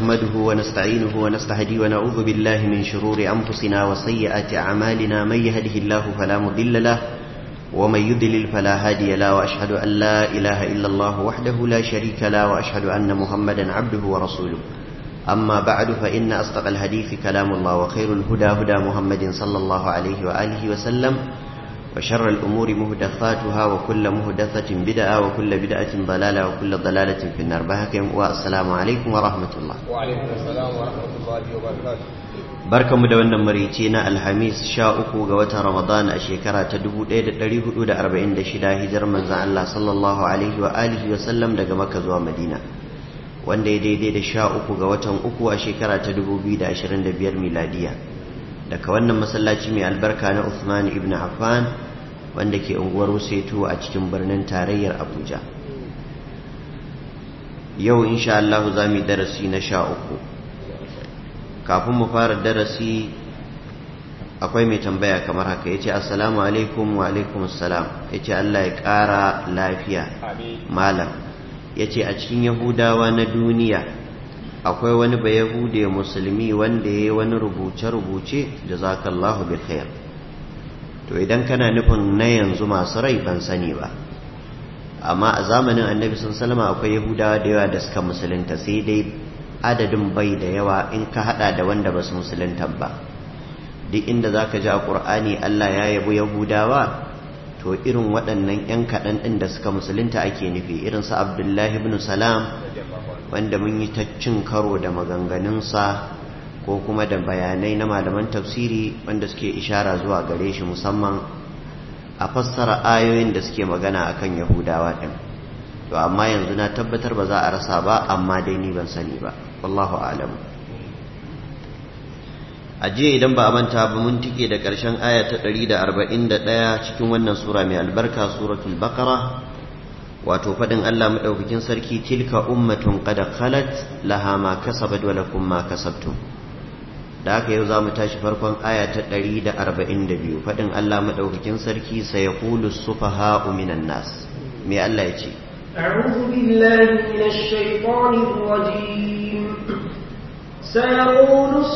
نحمده ونستعينه ونستهديه ونعوذ بالله من شرور أنفسنا وسيئات أعمالنا من يهده الله فلا مضل له ومن يضلل فلا هادي له وأشهد أن لا إله إلا الله وحده لا شريك له وأشهد أن محمدا عبده ورسوله أما بعد فإن أصدق الحديث كلام الله وخير الهدى هدى محمد صلى الله عليه وآله وسلم وشر الأمور مهدثاتها وكل مهدثة بدعة وكل بدعة ضلالة وكل ضلالة في النار والسلام عليكم ورحمة الله. وعليكم السلام ورحمة الله وبركاته. barkan mu da wannan marici na alhamis 13 ga watan ramadan a shekara ta 1446 hijirar manzon Allah sallallahu alaihi wa alihi wa sallam daga makka zuwa madina wanda ya daidai da 13 ga watan uku a shekara ta 2025 miladiya daga wannan masallaci mai albarka na Uthman ibn Affan wanda ke unguwar Wuseto a cikin birnin tarayyar Abuja. Yau insha Allah za mu darasi na 13. Kafin mu fara darasi akwai mai tambaya kamar haka yace assalamu alaikum wa alaikum assalam yace Allah ya ƙara lafiya malam yace a cikin Yahudawa na duniya akwai wani bayahude musulmi wanda yayi wani rubuce-rubuce jazakallahu bil khair to idan kana nufin na yanzu masu rai ban sani ba amma a zamanin annabi sallallahu alaihi wasallam akwai yahudawa da yawa da suka musulunta sai dai adadin bai da yawa in ka hada da wanda ba su musulunta ba duk inda zaka ji a Qur'ani Allah ya yabo yahudawa to irin waɗannan ƴan kaɗan ɗin da suka musulunta ake nufi irin su Abdullahi ibn Salam wanda mun yi ta cin karo da maganganunsa ko kuma da bayanai na malaman tafsiri wanda suke ishara zuwa gare shi musamman a fassara ayoyin da suke magana akan Yahudawa ɗin to amma yanzu na tabbatar ba za a rasa ba amma dai ni ban sani ba wallahu a'lam. Ajiye idan ba a manta ba mun tike da ƙarshen aya ta 141 cikin wannan sura mai albarka suratul baqara wato fadin Allah madaukakin sarki tilka ummatun qad khalat laha ma kasabat wa lakum ma kasabtum da haka yau zamu tashi farkon aya ta 142 fadin Allah madaukakin sarki sayaqulu sufaha'u minan nas me Allah yace a'udhu billahi minash shaitanir rajim sayaqulu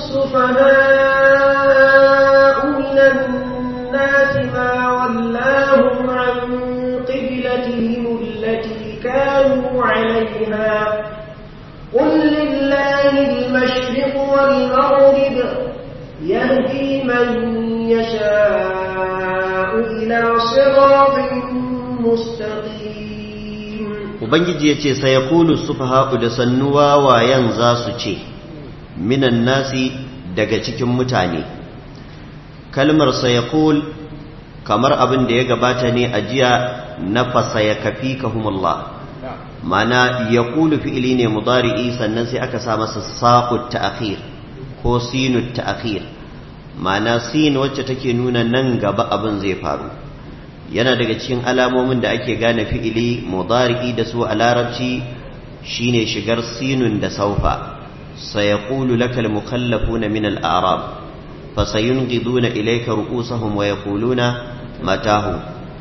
sufaha'u minan nas ma wallahum 'an qiblatihim كانوا عليها قل لله المشرق والمغرب يهدي من يشاء إلى صراط مستقيم Ubangiji ya ce sai ya kulu sufaha'u da sannuwa wayan za su ce minan nasi daga cikin mutane kalmar sai ya kamar abin da ya gabata ne a jiya nafasa ya kafi kahumullah mana ya kulu fi'ili ne mudari'i sannan sai aka sa masa saqut ta'khir ko sinut ta'khir mana sin wacce take nuna nan gaba abin zai faru yana daga cikin alamomin da ake gane fi'ili mudari'i da su a larabci shine shigar sinun da saufa sayaqulu lakal mukallafuna min al-a'rab fasayunqiduna ilayka ru'usahum wa yaquluna matahu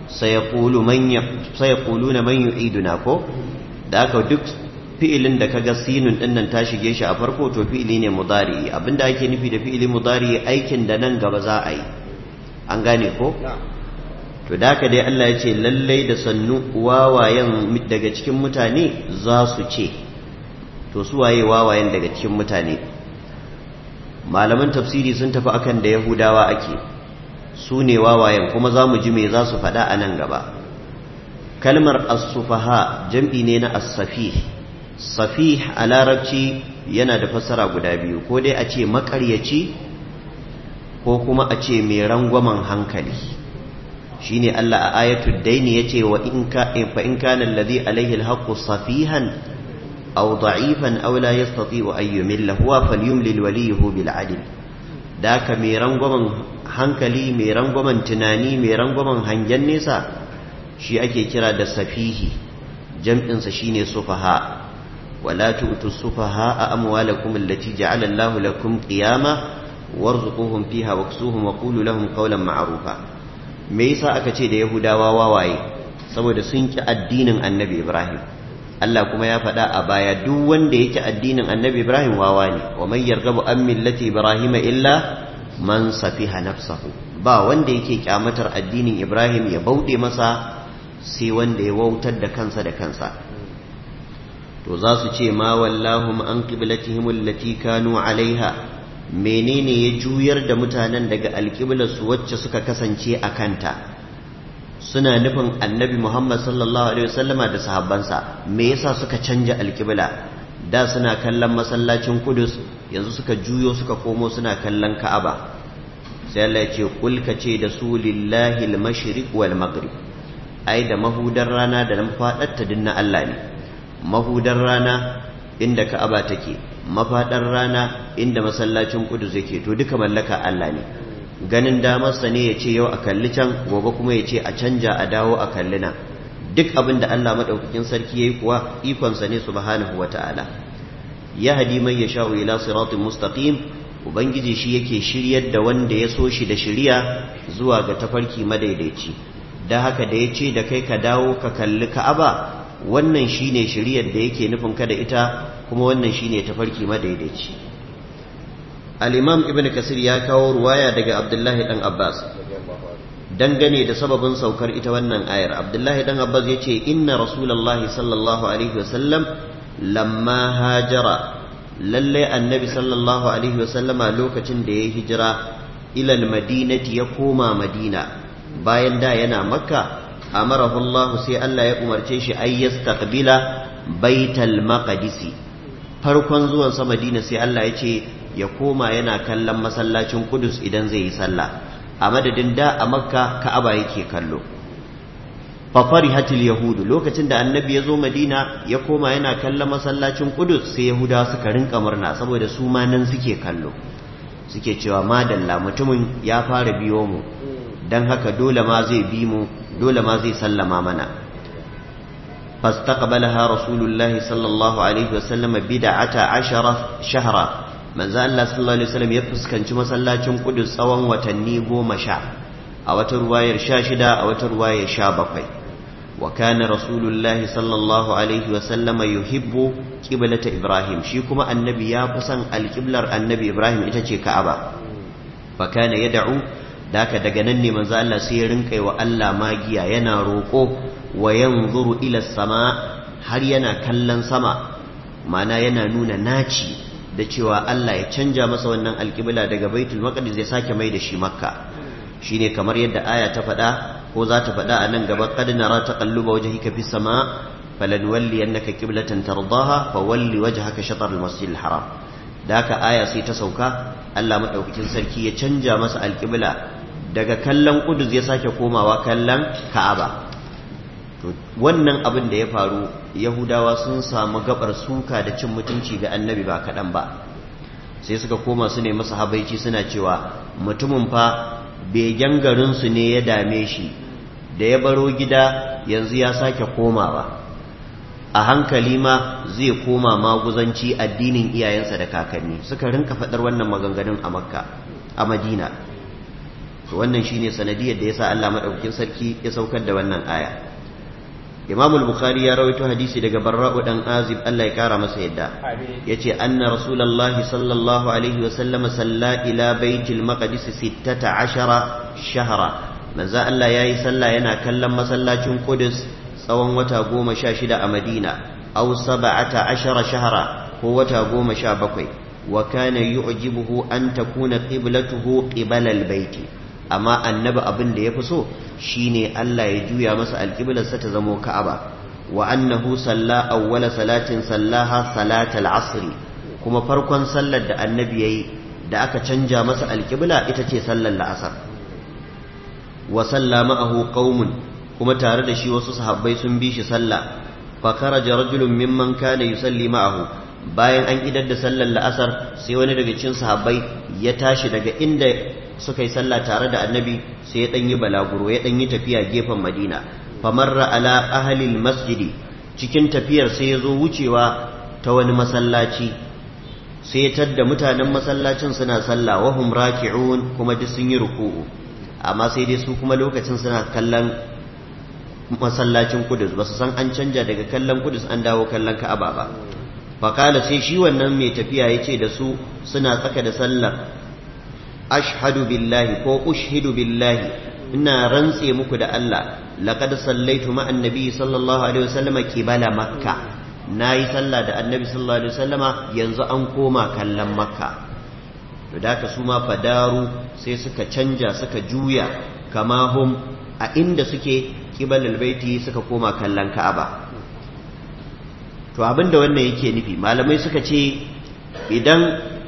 sayaquluna man yu'iduna ko da aka duk fi'ilin da kaga sinun din nan ta shige shi a farko to fi'ili ne mudari abinda ake nufi da fi'ili mudari aikin da nan gaba za a yi an gane ko to da haka dai Allah ya ce lallai da sannu wawayen daga cikin mutane za su ce to su waye wawayen daga cikin mutane malaman tafsiri sun tafi akan da yahudawa ake su ne wawayen kuma za mu ji me za su faɗa a nan gaba kalmar as-sufaha jam'i ne na as-safih safih a larabci yana da fassara guda biyu ko dai a ce makaryaci ko kuma a ce mai rangwamen hankali shine Allah a ayatul daini yace wa in kana alladhi alayhi al-haqqu safihan aw da'ifan aw la yastati'u an yumilla huwa falyumlil waliyuhu bil 'adl da ka mai rangwamen hankali mai rangwamen tunani mai rangwamen hangen nesa shi ake kira da safihi jam'insa shine sufaha wala tu'tu sufaha amwalakum allati ja'ala Allahu lakum qiyama warzuquhum fiha waksuhum wa qulu lahum qawlan ma'rufa me yasa aka ce da yahudawa wawaye saboda sun ki addinin annabi Ibrahim Allah kuma ya faɗa a baya duk wanda yake addinin annabi Ibrahim wawa ne wa man yarghabu an millati Ibrahim illa man safiha nafsahu ba wanda yake kyamatar addinin Ibrahim ya bauɗe masa sai wanda ya wautar da kansa to za su ce ma wallahum an qiblatihim allati kanu alaiha menene ya juyar da mutanen daga alqiblarsu wacce suka kasance a kanta suna nufin annabi Muhammad sallallahu alaihi wasallama da sahabbansa me yasa suka canja alqibla da suna kallon masallacin Qudus yanzu suka juyo suka komo suna kallon Ka'aba sai Allah ya ce kul ka ce da su lillahi al-mashriq wal maghrib ai da mahudar rana da mafadarta dinna Allah ne mahudar rana inda Ka'aba take mafadar rana inda masallacin Qudus yake to duka mallaka Allah ne ganin damarsa ne ya ce yau a kalli can gobe kuma ya ce a canja a dawo a kalli nan duk abin da Allah madaukakin sarki yayi kuwa ikonsa ne subhanahu wataala ya hadi man yasha'u ila siratin mustaqim ubangiji shi yake shiryar da wanda ya so shi da shiriya zuwa ga tafarki madaidaici da haka da ya ce da kai ka dawo ka kalli Ka'aba wannan shine shiriyar da yake nufin ka da ita kuma wannan shine tafarki madaidaici al-imam ibn kasir ya kawo ruwaya daga abdullahi dan abbas dangane da sababin saukar ita wannan ayar abdullahi dan abbas yace inna rasulullahi sallallahu alaihi wasallam lamma hajara lalle annabi sallallahu alaihi wasallama lokacin da ya hijira ila al-madinati ya koma madina bayan da yana makka amarahu Allah sai Allah ya umarce shi ay yastaqbila baital maqdisi farkon zuwan sa madina sai Allah ya ce ya koma yana kallon masallacin Qudus idan zai yi sallah a madadin da a Makka Ka'aba yake kallo fa farihatil yahudu lokacin da annabi ya zo Madina ya koma yana kallon masallacin Qudus sai Yahudawa suka rinka murna saboda su ma nan suke kallo suke cewa madalla mutumin ya fara biyo mu dan haka dole ma zai bi mu dole ma zai sallama mana fastaqbalaha rasulullahi sallallahu alaihi wasallam bid'ata 10 shahra manzo Allah sallallahu alaihi wasallam ya fuskanci masallacin Qudus tsawon watanni 10 a wata ruwayar 16 a wata ruwayar 17 wa kana rasulullahi sallallahu alaihi wasallam yuhibbu qiblata Ibrahim shi kuma annabi ya fi son alqiblar annabi Ibrahim ita ce Ka'aba fa kana yad'u daka daga nan ne manzo Allah sai ya rinka wa Allah magiya yana roko wa yanzuru ila sama har yana kallon sama mana yana nuna naci da cewa Allah ya canja masa wannan alƙibla daga Baitul Maqdis zai sake mai da shi Makka shine kamar yadda aya ta faɗa ko za ta faɗa a nan gaba qad nara taqalluba wajhika fis sama falanwalli annaka qiblatan tardaha fawalli wajhaka shatr al-masjid al-haram daka aya sai ta sauka Allah madaukakin sarki ya canja masa alƙibla daga kallon Qudus ya sake komawa kallon Ka'aba to wannan abin da ya faru Yahudawa sun samu gabar suka da cin mutunci ga annabi ba kaɗan ba sai suka koma su ne masa habaici suna cewa mutumin fa begen garinsu ne ya dame shi da ya baro gida yanzu ya sake komawa a hankali ma zai koma maguzanci addinin iyayensa da kakanni suka rinka faɗar wannan maganganun a Makka a Madina wannan shine sanadiyar da yasa Allah madaukakin sarki ya saukar da wannan aya Imam al-Bukhari ya rawaito hadisi daga Barra'u dan Azib Allah ya kara masa yadda yace anna Rasulullahi sallallahu alaihi wa sallam salla ila Baitul Maqdis 16 shahra manzo Allah yayi sallah yana kallon masallacin Qudus tsawon wata 16 a Madina aw 17 shahra ko wata 17 wa kana yu'jibuhu an takuna qiblatuhu qibala al-bait amma annabi abin da yafi so shine Allah ya juya masa alqiblarsa ta zamo Ka'aba wa annahu salla awwala salatin sallaha salatal asr kuma farkon sallar da annabi yayi da aka canja masa alqibla ita ce sallar la'asar wa salla ma'ahu qaumun kuma tare da shi wasu sahabbai sun bi shi sallah fa kharaja rajulun mimman kana yusalli ma'ahu bayan an idar da sallar la'asar sai wani daga cikin sahabbai ya tashi daga inda suka yi sallah tare da annabi sai ya ɗanyi balaguro ya ɗanyi tafiya gefen madina famarra ala ahalil masjidi cikin tafiyar sai ya zo wucewa ta wani masallaci sai ya tadda mutanen masallacin suna sallah wa hum raki'un kuma duk sun yi ruku'u amma sai dai su kuma lokacin suna kallon masallacin Kudus ba su san an canja daga kallon Kudus an dawo kallon Ka'aba ba faƙala sai shi wannan mai tafiya ya ce da su suna tsaka da sallar ashhadu billahi ko ushhidu billahi ina rantse muku da Allah laqad sallaitu ma annabi sallallahu alaihi wasallam qibala makka nayi sallah da annabi sallallahu alaihi wasallama yanzu an koma kallon makka to da ka su ma fadaru sai suka canja suka juya kama hum a inda suke qibalal baiti suka koma kallon ka'aba to abinda wannan yake nufi malamai suka ce idan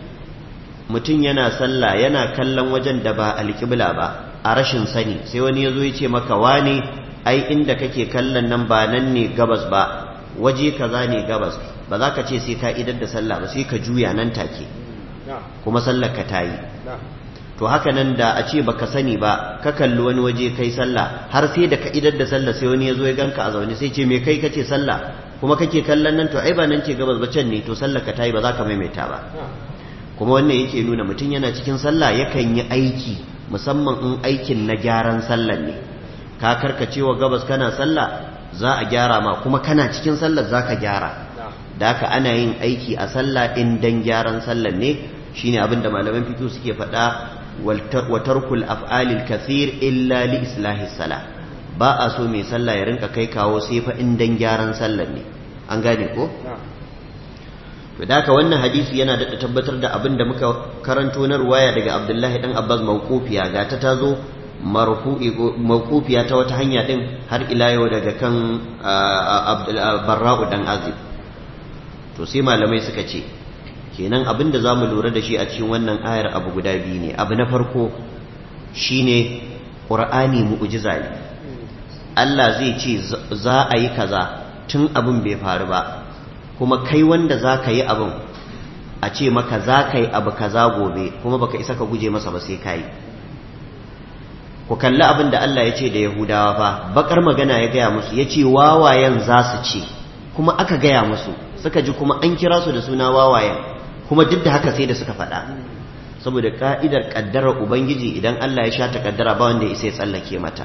mutum yana sallah yana kallon wajen da ba alƙibla ba a rashin sani sai wani ya zo ya ce maka wane ai inda kake kallon nan ba nan ne gabas ba waje kaza ne gabas ba za ka ce sai ka idar da sallah ba sai ka juya nan take kuma sallar ka tayi to haka nan da a ce baka sani ba ka kalli wani waje kai sallah har sai da ka idar da sallah sai wani ya zo ya ganka a zaune sai ce me kai kace sallah kuma kake kallon nan to ai ba nan ce gabas ba can ne to sallar ka tayi ba za ka maimaita ba kuma wannan yake nuna mutum yana cikin sallah yakan yi aiki musamman in aikin na gyaran sallar ne ka karkacewa gabas kana sallah za a gyara ma kuma kana cikin sallar za ka gyara da haka ana yin aiki a sallah in dan gyaran sallar ne shine abin da malaman fiqh suke faɗa wa tarkul af'alil kathir illa li islahi salah ba a so mai sallah ya rinka kai kawo sai fa in dan gyaran sallar ne an gane ko to da haka wannan hadisi yana da tabbatar da abin da muka karanto na ruwaya daga Abdullahi dan Abbas mawqufiya ga ta tazo mawqufiya ta wata hanya din har ila yau daga kan Barra'u dan Azib to sai malamai suka ce kenan abin da zamu lura da shi a cikin wannan ayar abu guda biyu ne abu na farko shine Qur'ani mu'jiza ne Allah zai ce za a yi kaza tun abin bai faru ba kuma kai wanda za ka yi abin a ce maka za ka yi abu kaza gobe kuma baka isa ka guje masa ba sai ka yi ku kalli abin da Allah ya ce da Yahudawa fa bakar magana ya gaya musu ya ce wawayen za su ce kuma aka gaya musu suka ji kuma an kira su da suna wawayen kuma duk da haka sai da suka faɗa saboda ka'idar ƙaddarar Ubangiji idan Allah ya sha ta ƙaddara ba wanda ya isa ya tsallake mata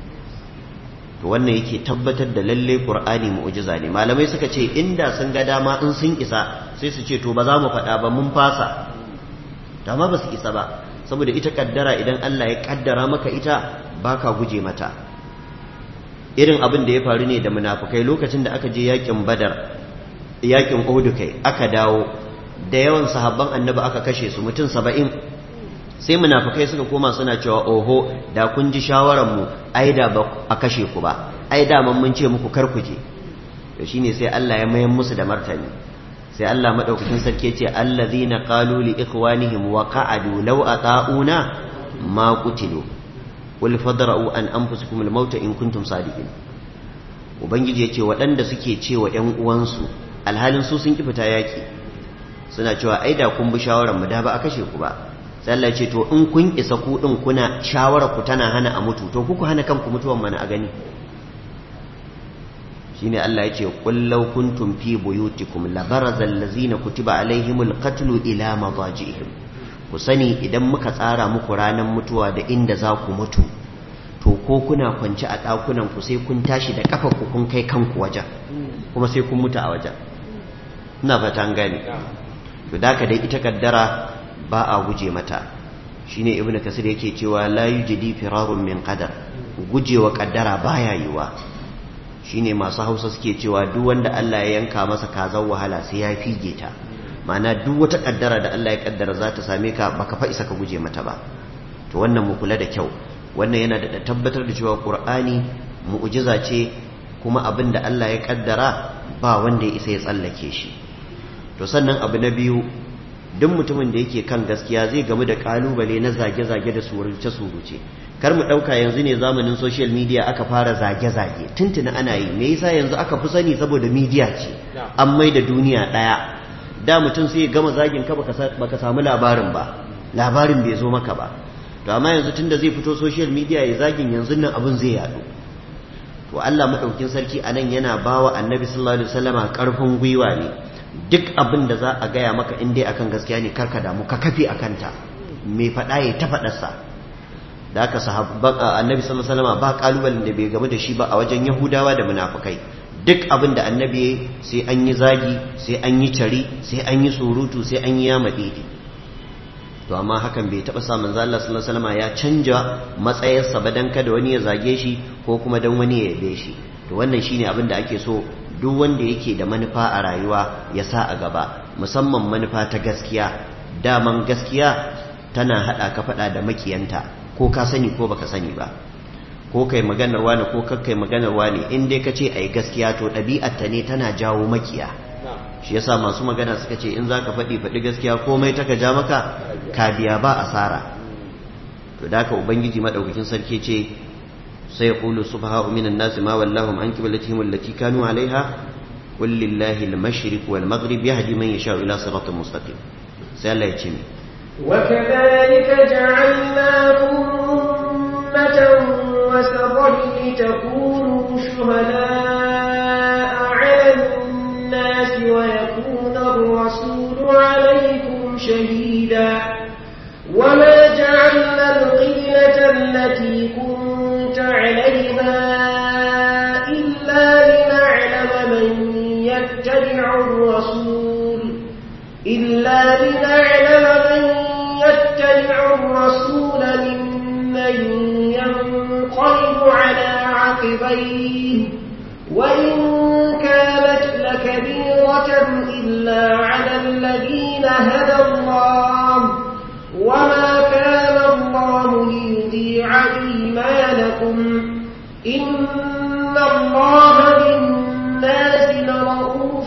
to wannan yake tabbatar da lalle Qur'ani mu'jiza ne malamai suka ce inda sun ga dama in sun isa sai su ce to ba za mu faɗa ba mun fasa dama ba su isa ba saboda ita kaddara idan Allah ya kaddara maka ita baka guje mata irin abin da ya faru ne da munafikai lokacin da aka je yakin Badar yakin Uhud kai aka dawo da yawan sahabban annabi aka kashe su mutum 70 sai munafikai suka koma suna cewa oho da kun ji shawaran mu ai da ba a kashe ku ba ai da mun ce muku kar ku je to shine sai Allah ya mayar musu da martani sai Allah madaukakin sarki ya ce allazina qalu li ikhwanihim wa qa'adu law ata'una ma qutilu qul fadra'u an anfusikum al-maut in kuntum sadiqin ubangiji yace waɗanda suke cewa ƴan uwansu alhalin su sun ki fita yaki suna cewa ai da kun bi shawaran mu da ba a kashe ku ba sai Allah ce to in kun isa ku din kuna shawara ku tana hana a mutu to ku hana kanku mutuwan mana a gani shine Allah ya ce qul law kuntum fi buyutikum labaraza allazina kutiba alaihimul qatlu ila madajihim ku sani idan muka tsara muku ranan mutuwa da inda za ku mutu to ko kuna kwance a dakunan ku sai kun tashi da kafa ku kun kai kanku wajen kuma sai kun mutu a wajen ina fata an gane to da ka dai ita kaddara ba a guje mata shine ibnu kasir yake cewa la yujidi firarun min qadar gujewa kaddara baya yiwa shine masu Hausa suke cewa duk wanda Allah ya yanka masa kazan wahala sai ya fige ta ma'ana duk wata kaddara da Allah ya kaddara za ta same ka baka fa isa ka guje mata ba to wannan mu kula da kyau wannan yana da tabbatar da cewa Qur'ani mu'jiza ce kuma abinda Allah ya kaddara ba wanda ya isa ya tsallake shi to sannan abu na biyu duk mutumin da yake kan gaskiya zai gamu da kalubale na zage-zage da suruce-suruce kar mu ɗauka yanzu ne zamanin social media aka fara zage-zage tuntuna ana yi me yasa yanzu aka fi sani saboda media ce an mai da duniya ɗaya da mutum sai ya gama zagin ka baka samu labarin ba labarin bai zo maka ba to amma yanzu tunda zai fito social media ya zagin yanzu nan abin zai yaɗu to Allah madaukin sarki anan yana bawa annabi sallallahu alaihi wasallama karfin gwiwa ne duk abin da za a gaya maka in dai akan gaskiya ne karka damu ka kafe a kanta mai faɗa ya ta faɗarsa da aka sahabban annabi sallallahu alaihi wasallam ba kalubalen da bai game da shi ba a wajen yahudawa da munafikai duk abin da annabi sai an yi zagi sai an yi cari sai an yi surutu sai an yi yamadidi to amma hakan bai taba sa manzo Allah sallallahu alaihi wasallam ya canja matsayarsa ba dan kada wani ya zage shi ko kuma dan wani ya yabe shi to wannan shine abin da ake so duk wanda yake da manufa a rayuwa ya sa a gaba musamman manufa ta gaskiya daman gaskiya tana hada ka fada da makiyanta ko ka sani ko baka sani ba ko kai maganar wani ko kakkai maganar wani in dai ka ce ai gaskiya to ɗabi'arta ne tana jawo makiya shi yasa masu magana suka ce in zaka faɗi gaskiya komai ta ka ja maka ka biya ba asara to da haka ubangiji madaukakin sarki ce sai ya qulu subha'u minan nas ma wallahum an qiblatihim allati kanu alaiha qul lillahi al-mashriq wal maghrib yahdi man yasha ila siratin mustaqim sai Allah ya ce وكذلك جعلناكم أمة وسطا لتكونوا شهداء على الناس ويكون الرسول عليكم شهيدا وما جعلنا القبلة التي كنت عليها إلا لنعلم من يتبع الرسول ممن ينقلب على عقبيه وإن كانت لكبيرة إلا على الذين هدى الله وما كان الله ليضيع إيمانكم إن الله بالناس لرؤوف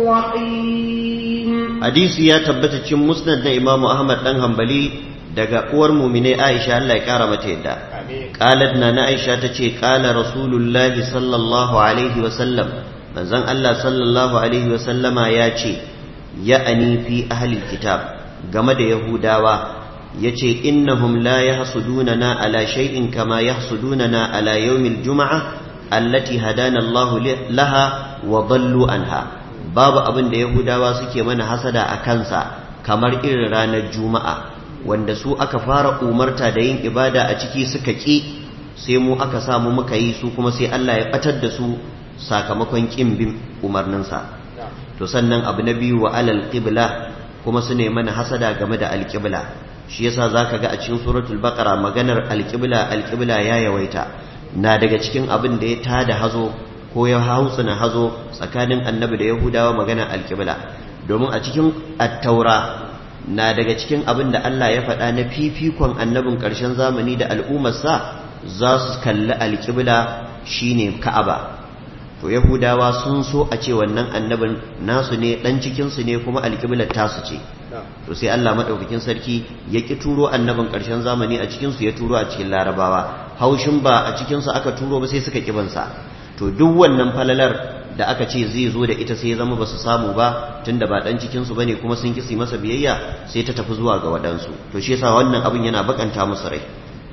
رحيم. حديث يا تبت مسند إمام أحمد بن حنبلي daga uwar mu'mine Aisha Allah ya kara mata yadda qalat na Aisha tace qala rasulullahi sallallahu alaihi wa sallam manzon Allah sallallahu alaihi wa sallama ya ce ya'ani fi ahli kitab game da yahudawa yace innahum la yahsudunana ala shay'in kama yahsudunana ala yawmil jum'ah allati hadana Allah laha wa dallu anha babu abin da yahudawa suke mana hasada a kansa kamar irin ranar juma'a wanda su aka fara umarta da yin ibada a ciki suka ƙi sai mu aka samu muka yi su kuma sai Allah ya batar da su sakamakon ƙin bin umarninsa to sannan abu na biyu wa alal qibla kuma su ne mana hasada game da alqibla shi yasa zaka ga a cikin suratul baqara maganar alqibla ya yawaita na daga cikin abin da ya tada hazo ko ya hautsina hazo tsakanin annabi da yahudawa maganar alqibla domin a cikin at-taura na daga cikin abin da Allah ya faɗa na fifikon annabin ƙarshen zamani da al'ummarsa za su kalli alƙibla shine Ka'aba to Yahudawa sun so a ce wannan annabin nasu ne ɗan cikinsu ne kuma alƙiblar tasu ce to sai Allah maɗaukakin sarki ya ƙi turo annabin ƙarshen zamani a cikinsu ya turo a cikin Larabawa haushin ba a cikinsu aka turo ba sai suka ƙibansa to duk wannan falalar da aka ce zai zo da ita sai ya zama ba su samu ba tunda ba dan cikinsu bane kuma sun kisi masa biyayya sai ta tafi zuwa ga waɗansu to shi yasa wannan abin yana bakanta musu rai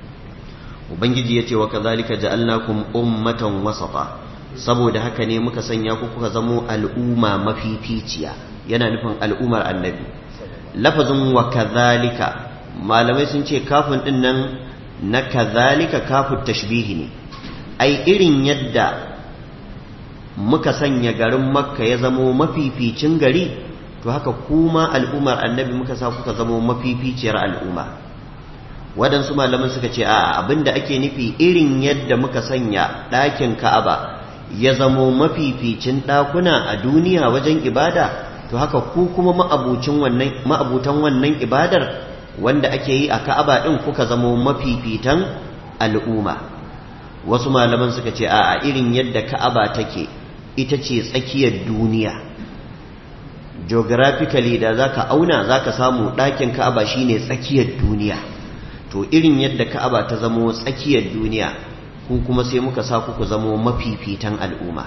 ubangiji yace wa kadhalika ja'alnakum ummatan wasata saboda haka ne muka sanya ku kuka zamo al'umma mafificiya yana nufin al'ummar annabi lafazin wa kadhalika malamai sun ce kafin din nan na kadhalika kafin tashbihi ne ai irin yadda muka sanya garin makka ya zamo mafificin gari to haka kuma al'ummar annabi muka sa kuka zamo mafificiyar al'umma waɗansu malaman suka ce a abinda ake nufi irin yadda muka sanya ɗakin ka'aba ya zamo mafificin ɗakuna a duniya wajen ibada to haka ku kuma ma'abutan wannan ibadar wanda ake yi a ka'aba ɗin kuka zamo mafifitan al'umma wasu malaman suka ce a irin yadda ka'aba take ita ce tsakiyar duniya geographically da zaka auna zaka samu ɗakin ka'aba shine tsakiyar duniya to irin yadda ka'aba ta zamo tsakiyar duniya ku kuma sai muka sa ku zamo mafifitan al'umma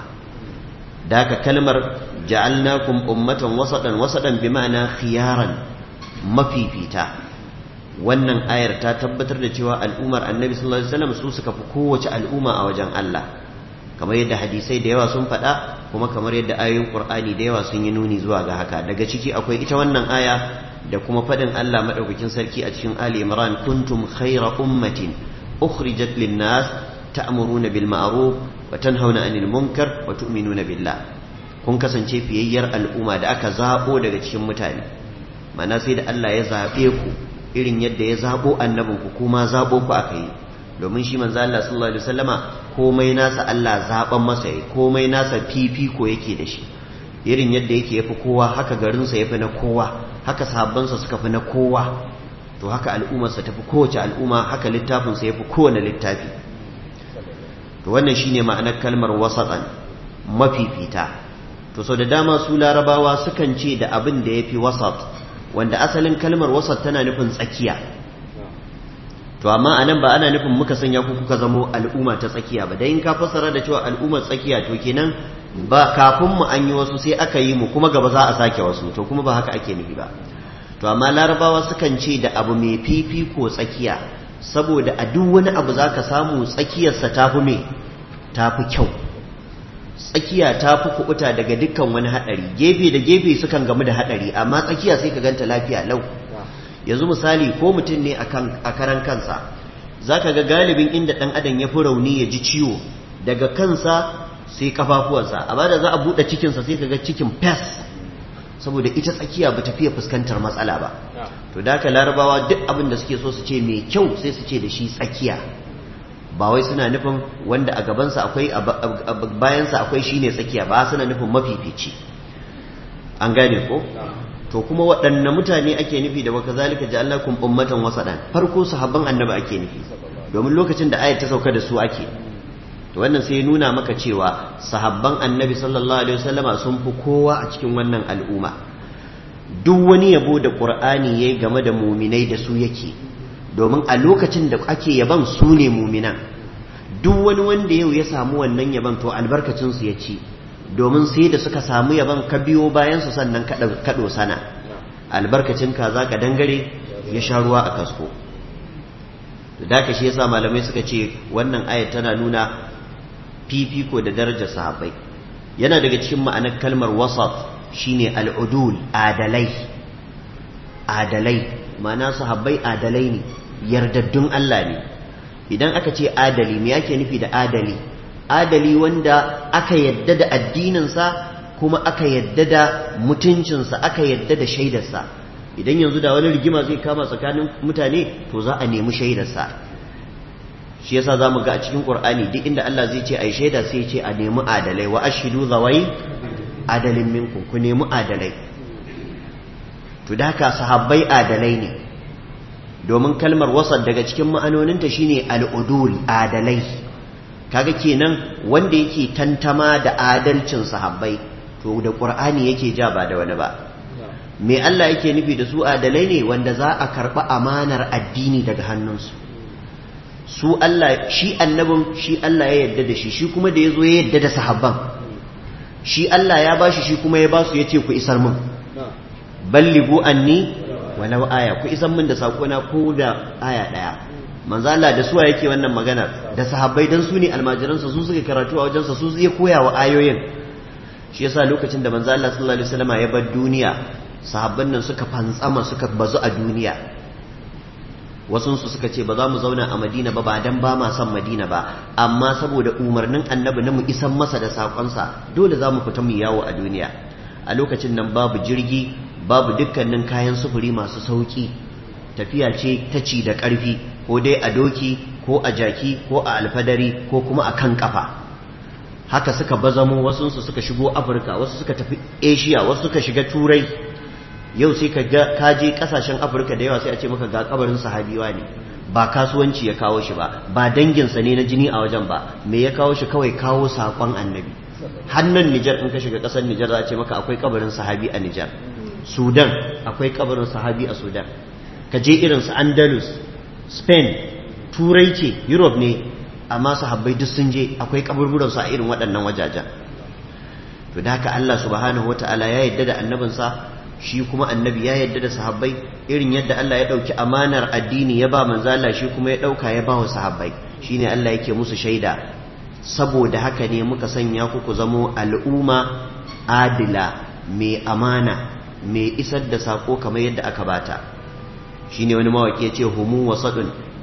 da haka kalmar ja'alnakum ummatan wasadan bi ma'ana khiyaran mafifita wannan ayar ta tabbatar da cewa al'ummar annabi sallallahu alaihi wasallam su suka fi kowace al'umma a wajen Allah kamar yadda hadisai da yawa sun faɗa kuma kamar yadda ayoyin Qur'ani da yawa sun yi nuni zuwa ga haka daga ciki akwai ita wannan aya da kuma faɗin Allah madaukakin sarki a cikin Ali Imran kuntum khayra ummatin ukhrijat lin-nas ta'muruna bil ma'ruf wa tanhauna 'anil munkar wa tu'minuna billah kun kasance fiyayyar al'umma da aka zabo daga cikin mutane mana sai da Allah ya zabe ku irin yadda ya zabo annabinku kuma zabo ku aka yi domin shi manzo Allah sallallahu alaihi wasallama komai nasa Allah zaban masa komai nasa fifiko yake da shi irin yadda yake yafi kowa haka garinsa yafi na kowa haka sahabbansa suka fi na kowa to haka al'ummarsa tafi kowace al'umma haka littafinsa yafi kowane littafi to wannan shine ma'anar kalmar wasatan mafifita to so da dama su larabawa sukan ce da abin da yafi wasat wanda asalin kalmar wasat tana nufin tsakiya to amma anan ba ana nufin muka sanya ku kuka zamo al'umma ta tsakiya ba dan in ka fassara da cewa al'ummar tsakiya to kenan ba kafin mu an yi wasu sai aka yi mu kuma gaba za a sake wasu to kuma ba haka ake nufi ba to amma larabawa sukan ce da abu mai fifiko tsakiya saboda a duk wani abu zaka samu tsakiyarsa tafi me tafi kyau tsakiya tafi kubuta daga dukkan wani hadari gefe da gefe sukan gamu da hadari amma tsakiya sai ka ganta lafiya lau yanzu misali ko mutum ne a karan kansa zaka ga galibin inda dan adam ya fi rauni ya ji ciwo daga kansa sai kafafuwansa amma da za a buɗe cikinsa sai kaga cikin fes saboda ita tsakiya ba ta fiye fuskantar matsala ba to da haka larabawa duk abin da suke so su ce mai kyau sai su ce da shi tsakiya ba wai suna nufin wanda a gabansa akwai bayansa akwai shine tsakiya ba suna nufin mafifici an gane ko to kuma waɗanne mutane ake nufi da waka zalika ja'alnakum ummatan wasadan farko sahabban annabi ake nufi domin lokacin da ayat ta sauka da su ake to wannan sai nuna maka cewa sahabban annabi sallallahu alaihi wasallama sun fi kowa a cikin wannan al'umma duk wani yabo da qur'ani yayi game da muminai da su yake domin a lokacin da ake yaban su ne muminan duk wani wanda yau ya samu wannan yaban to albarkacin su ya ci domin sai da suka samu yaban ka biyo bayan su sannan kaɗo sana albarkacin kaza ka dangare ya sha ruwa a kasko da ka shi yasa malamai suka ce wannan ayat tana nuna fifiko da darajar sahabbai yana daga cikin ma'anar kalmar wasat shine al'udul adalai ma'ana sahabbai adalai ne yardaddun Allah ne idan aka ce adali me yake nufi da adali wanda aka yadda da addininsa kuma aka yadda da mutuncinsa aka yadda da shaidarsa idan yanzu da wani rigima zai kama tsakanin mutane to za a nemi shaidarsa shi yasa zamu ga a cikin Qur'ani duk inda Allah zai ce ai shaida sai ce a nemi adalai wa ashidu zawai adalin minkum ku nemi adalai to da haka sahabbai adalai ne domin kalmar wasat daga cikin ma'anoninta shine al-udul adalai kaga kenan wanda yake tantama da adalcin sahabbai to da Qur'ani yake ja ba da wani ba me Allah yake nufi da su adalai ne wanda za a karɓi amanar addini daga hannunsu su Allah shi annabin shi Allah ya yarda da shi kuma da yazo ya yarda da sahabban shi Allah ya bashi shi kuma ya basu yace ku isar mun ballighu anni walau aya ku isar mun da sako na ko da aya daya manzo Allah da suwa yake wannan magana da sahabbai dan su ne almajiransa su suka karatu a wajensa su zai koya wa ayoyin shi yasa lokacin da manzo Allah sallallahu alaihi wasallam ya bar duniya sahabban nan suka fantsama suka bazu a duniya wasunsu suka ce ba za mu zauna a Madina ba dan ba ma son Madina ba amma saboda umarnin annabi na mu isan masa da sakonsa dole za mu fita mu yawo a duniya a lokacin nan babu jirgi babu dukkanin kayan sufuri masu sauki tafiya ce ta ci da ƙarfi ko dai a doki ko a jaki ko a alfadari ko kuma a kan kafa haka suka bazamo wasunsu suka shigo Afirka wasu suka tafi Asia wasu suka shiga Turai yau sai ka je kasashen Afirka da yawa sai a ce maka ga kabarin sahabiwa ne ba kasuwanci ya kawo shi ba danginsa ne na jini a wajen ba me ya kawo shi kawai kawo sakon annabi hannun Nijar in ka shiga kasar Nijar za a ce maka akwai kabarin sahabi a Nijar Sudan akwai kabarin sahabi a Sudan ka je irin su Andalus Spain Turai ce Europe ne amma sahabbai duk sun je akwai kaburburan su a irin waɗannan wajajen to da haka Allah subhanahu wataala ya yarda da annabinsa shi kuma annabi ya yarda da sahabbai irin yadda Allah ya dauki amanar addini ya ba manzo Allah shi kuma ya dauka ya ba wa sahabbai shine Allah yake musu shaida saboda haka ne muka sanya ku zamo al'umma adila mai amana mai isar da sako kamar yadda aka bata shine wani mawaki ya ce humu wasadun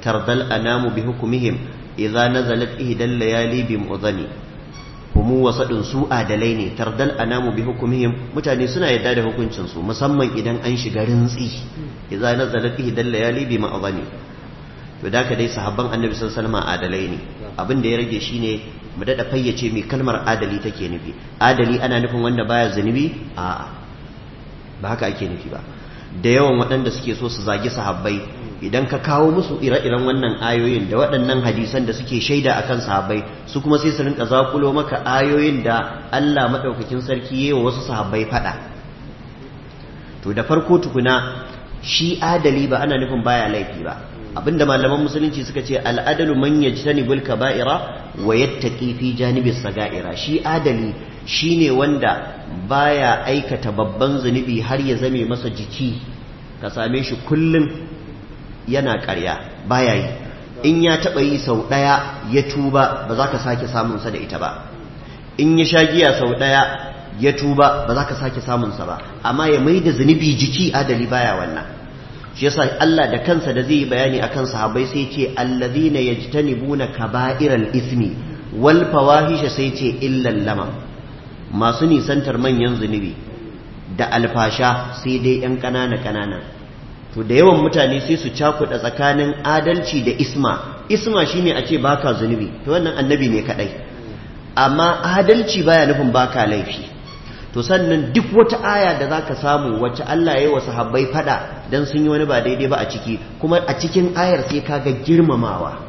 tardal anamu bi hukmihim idza nazalat ihdal layali bi mu'dhani humu wasadun su adalai ne tardal anamu bi hukmihim mutane suna yadda da hukuncin su musamman idan an shiga rintsi idza nazalat ihdal layali bi mu'dhani to da ka dai sahabban annabi sallallahu alaihi wasallam adalai ne abin da ya rage shine mu dada fayyace mai kalmar adali take nufi adali ana nufin wanda baya zunubi a'a ba haka ake nufi ba da yawan waɗanda suke so su zagi sahabbai idan ka kawo musu ire-iren wannan ayoyin da waɗannan hadisan da suke shaida akan sahabbai su kuma sai su rinka zakulo maka ayoyin da Allah madaukakin sarki yayi wa wasu sahabbai fada to da farko tukuna shi adali ba ana nufin baya laifi ba abinda malaman musulunci suka ce al'adalu man yajtanibul kaba'ira wa yattaqi fi janibis saga'ira shi adali shine wanda baya aikata babban zunubi har ya zame masa jiki ka same shi kullum yana ƙarya baya yi in ya taɓa yi sau ɗaya ya tuba ba za ka sake samunsa da ita ba in ya sha giya sau ɗaya ya tuba ba za ka sake samunsa ba amma ya mai da zunubi jiki adali baya wannan shi yasa Allah da kansa da zai yi bayani akan sahabbai sai ce allazina yajtanibuna kaba'iral ismi wal fawahisha sai ce illal lamam masu nisantar manyan zunubi da alfasha sai dai yan ƙanana to da yawan mutane sai su cakuɗa tsakanin adalci da isma shine a ce baka zunubi to wannan annabi ne kadai amma adalci baya nufin baka laifi to sannan duk wata aya da zaka samu wacce Allah ya yi wa sahabbai fada dan sun yi wani ba daidai ba a ciki kuma a cikin ayar sai kaga girmamawa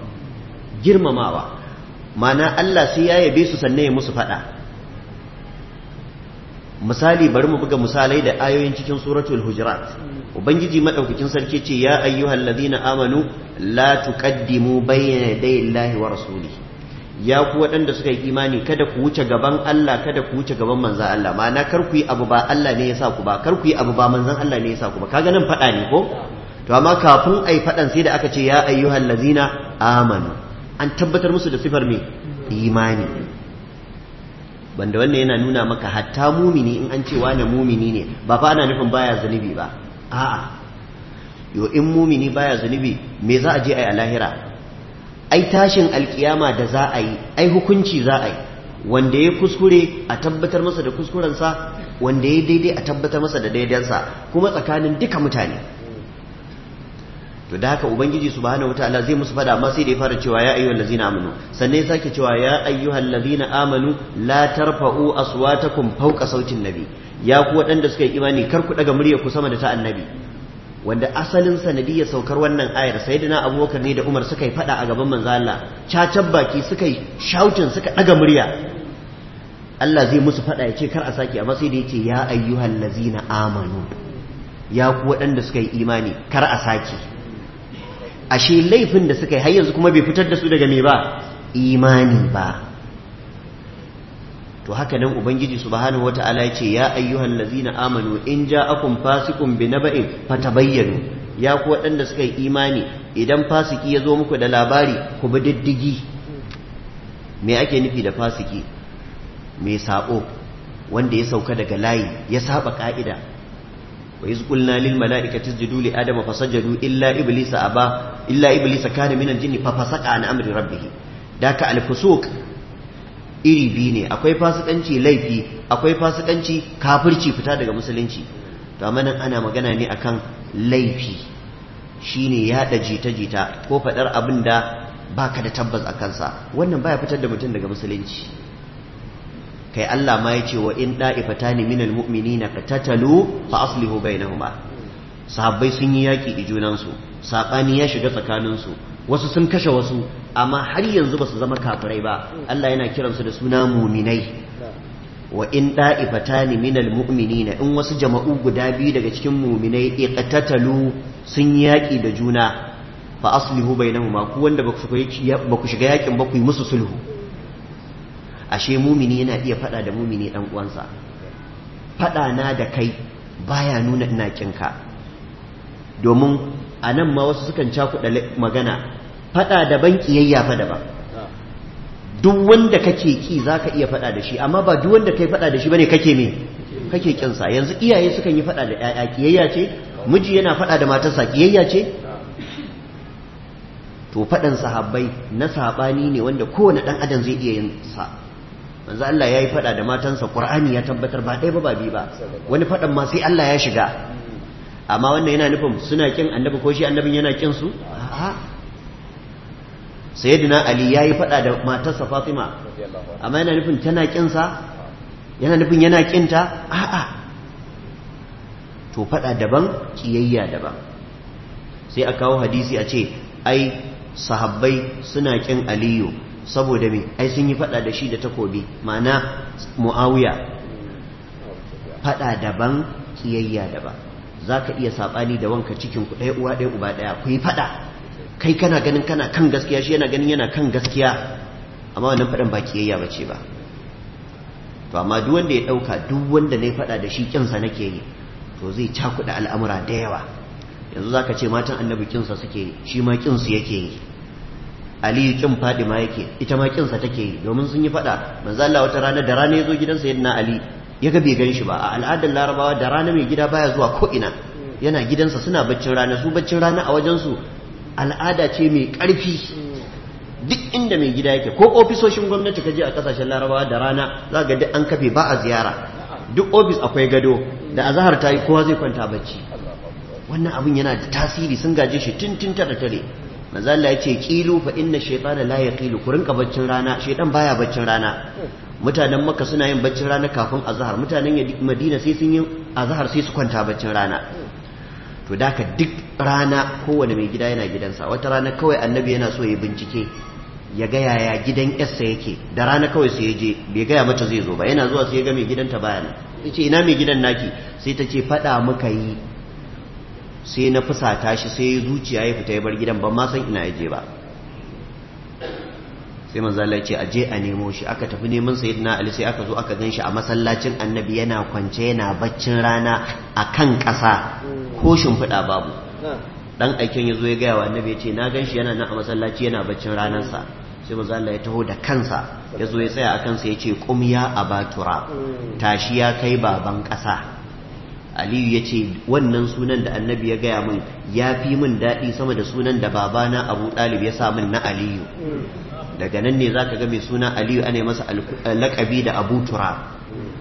mana Allah sai ya yabe su sannan ya musu fada misali bari mu buga misalai da ayoyin cikin suratul hujurat ubangiji madaukakin sarki ce ya ayyuhal ladina amanu la tuqaddimu bayna yaday Allahi wa rasulihi ya ku waɗanda suka yi imani kada ku wuce gaban Allah kada ku wuce gaban manzon Allah ma'ana kar ku yi abu ba Allah ne ya sa ku ba kar ku yi abu ba manzon Allah ne ya sa ku ba kaga nan fada ne ko to amma kafin ai fadan sai da aka ce ya ayyuhal ladina amanu an tabbatar musu da sifar me imani banda wannan yana nuna maka hatta mumini in an ce wani mumini ne ba fa ana nufin baya zunubi ba a'a yo in mumini baya zunubi me za a je ai a lahira ai tashin alkiyama da za a yi ai hukunci za a yi wanda ya kuskure a tabbatar masa da kuskurensa wanda ya daidai a tabbatar masa da daidansa kuma tsakanin duka mutane to da haka ubangiji subhanahu wataala zai musu fada amma sai da ya fara cewa ya ayyuhal ladzina amanu sannan ya sake cewa ya ayyuhal ladzina amanu la tarfa'u aswatakum fawqa sautin nabi ya ku waɗanda suka yi imani kar ku daga murya ku sama da ta annabi wanda asalin sanadiyar saukar wannan ayar sayyidina abubakar ne da umar suka yi fada a gaban manzo Allah cacan baki suka yi shouting suka daga murya Allah zai musu fada ya ce kar a saki amma sai da yace ya ayyuhal ladzina amanu ya ku waɗanda suka yi imani kar a saki ashe laifin da suka yi har yanzu kuma bai fitar da su daga me ba imani ba to haka nan ubangiji subhanahu wataala ya ce ya ayyuhal ladzina amanu in ja'akum fasiqun binaba'in fatabayyanu ya ku waɗanda suka yi imani idan fasiki ya zo muku da labari ku bi diddigi me ake nufi da fasiki mai sabo wanda ya sauka daga layi ya saba ka'ida wa iz qulna lil mala'ikati isjudu li adama fasajadu illa iblisa kana minal jinni fa fasaqa an amri rabbih daka al fusuq iri biyu ne akwai fasikanci laifi akwai fasikanci kafirci fita daga musulunci to amma nan ana magana ne akan laifi shine yada jita-jita ko fadar abin da baka da tabbas a kansa wannan baya fitar da mutum daga musulunci kai Allah ma yace wa in da'ifatani minal mu'minina qatatalu fa aslihu bainahuma sahabbai sun yi yaki da junansu sabani ya shiga tsakaninsu wasu sun kashe wasu amma har yanzu ba su zama kafirai ba Allah yana kiransu da suna muminai wa in da'ifatani minal mu'minina in wasu jama'u guda biyu daga cikin muminai iqtatalu sun yaki da juna fa aslihu bainahuma ku wanda ba ku shiga yakin ba ku yi musu sulhu ashe mumini yana iya fada da mumini dan uwansa fada na da kai baya nuna ina kinka domin anan ma wasu sukan cakuɗa magana fada daban kiyayya fa daban duk wanda kake ki zaka iya fada da shi amma ba duk wanda kai fada da shi bane kake kin sa yanzu iyaye sukan yi fada da ƴaƴa kiyayya ce miji yana fada da matarsa kiyayya ce to faɗan sahabbai na saɓani ne wanda kowane ɗan adam zai iya yin sa. manzo Allah ya yi faɗa da matansa Qur'ani ya tabbatar ba ɗaya ba biyu ba, wani faɗan ma sai Allah ya shiga. amma wannan yana nufin suna kin annabi ko shi annabin yana kin su? a'a. sayyidina Ali ya yi faɗa da matarsa Fatima, amma yana nufin tana kin sa? yana nufin yana kinta? a'a. to faɗa daban kiyayya daban. sai a kawo hadisi a ce ai sahabbai suna kin Aliyu saboda me ai sun yi fada da shi da takobi, ma'ana Muawiya. fada daban kiyayya daban. zaka iya sabani da wanka cikin ku ɗaya uwa ɗaya uba ɗaya ku yi fada, kai kana ganin kana kan gaskiya shi yana ganin yana kan gaskiya, amma wannan fadan ba kiyayya bace ba. to amma duk wanda ya dauka duk wanda ne fada da shi kinsa nake yi, to zai cakuɗa al'amura da yawa. yanzu zaka ce matan annabi kinsa suke, shi ma kinsu yake yi. Aliyu kin Fadima yake, ita ma kinsa take yi, domin sun yi fada. manzo Allah wata rana da rana yazo gidan sayyidina Ali, ya ga bai gan shi ba. a al'adar Larabawa da rana mai gida baya zuwa ko ina, yana gidansa suna baccin rana. su baccin rana a wajen su al'ada ce mai karfi. duk inda mai gida yake, ko ofisoshin gwamnati kaje a kasashen Larabawa da rana za ga duk an kafe ba a ziyara. duk ofis akwai gado, da azhar tayi kowa zai kwanta bacci. wannan abin yana da tasiri, sun gaje shi tun tare. manzo Allah ya ce qilu fa inna shaytana la yaqilu, ku rinka baccin rana, shaytan baya baccin rana. mutanen Makka suna yin baccin rana kafin azhar, mutanen Madina sai sun yi azhar sai su kwanta baccin rana. to daka duk rana kowane mai gida yana gidansa. wata rana kawai annabi yana so ya bincike ya ga yaya gidan yarsa yake, da rana kawai sai ya je, bai gaya mata zai zo ba. yana zuwa sai ya ga mai gidanta baya nan. yace ina mai gidan naki? sai ta ce fada muka yi, sai na fusata shi, sai zuciya ya fita ya bar gidan, ban ma san ina yaje ba. sai manzo Allah ya ce aje a nemo shi. aka tafi neman sayyidina Ali, sai aka zo aka ganshi a masallacin annabi yana kwance yana baccin rana akan ƙasa, ko shimfiɗa babu. dan aiken yazo ya gaya wa annabi ya ce na ganshi yana nan a masallaci yana baccin ranarsa. sai manzo Allah ya taho da kansa yazo ya tsaya akan sa ya ce qum ya abatura, tashi ya kai baban ƙasa. Aliyu ya ce wannan sunan da annabi ya gaya min ya fi min daɗi sama da sunan da babana Abu Ɗalib ya sa min na Aliyu. daga nan ne za ka ga mai suna Aliyu ana masa laƙabi da Abu Turab.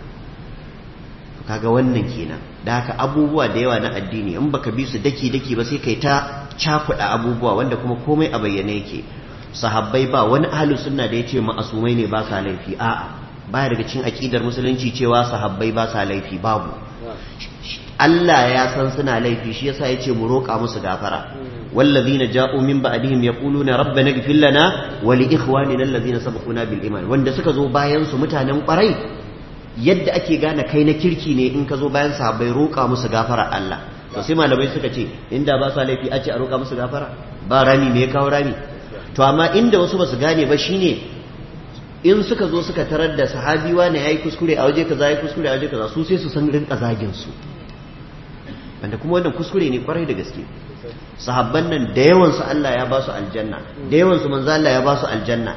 kaga wannan kenan. da haka abubuwa da yawa na addini in baka bi su daki-daki ba sai kai ta cakuɗa abubuwa wanda kuma komai a bayyane yake. sahabbai ba wani ahlus sunna da ya ce ma'asumai ne ba sa laifi, a'a, baya daga cikin aqidar musulunci cewa sahabbai ba sa laifi, babu. Allah ya san suna laifi, shi yasa yace mu roƙa musu gafara. wallazina ja'u min ba'dihim yaquluna rabbana ighfir lana wa li ikhwanina allazina sabaquna bil iman. wanda suka zo bayan su mutanen ƙwarai, yadda ake gane kai na kirki ne in ka zo bayan sahabbai roƙa musu gafara Allah. to sai malamai suka ce inda ba sa laifi a ce a roƙa musu gafara, ba rami me ya kawo rami? to amma inda wasu ba su gane ba shine in suka zo suka tarar da sahabi wani yayi kuskure a waje kaza, yayi kuskure a waje kaza, su sai su san rinka zagin su, wanda kuma wannan kuskure ne kwarai da gaske. sahabban nan da yawan su Allah ya ba su aljanna, da yawan su manzo Allah ya ba su aljanna.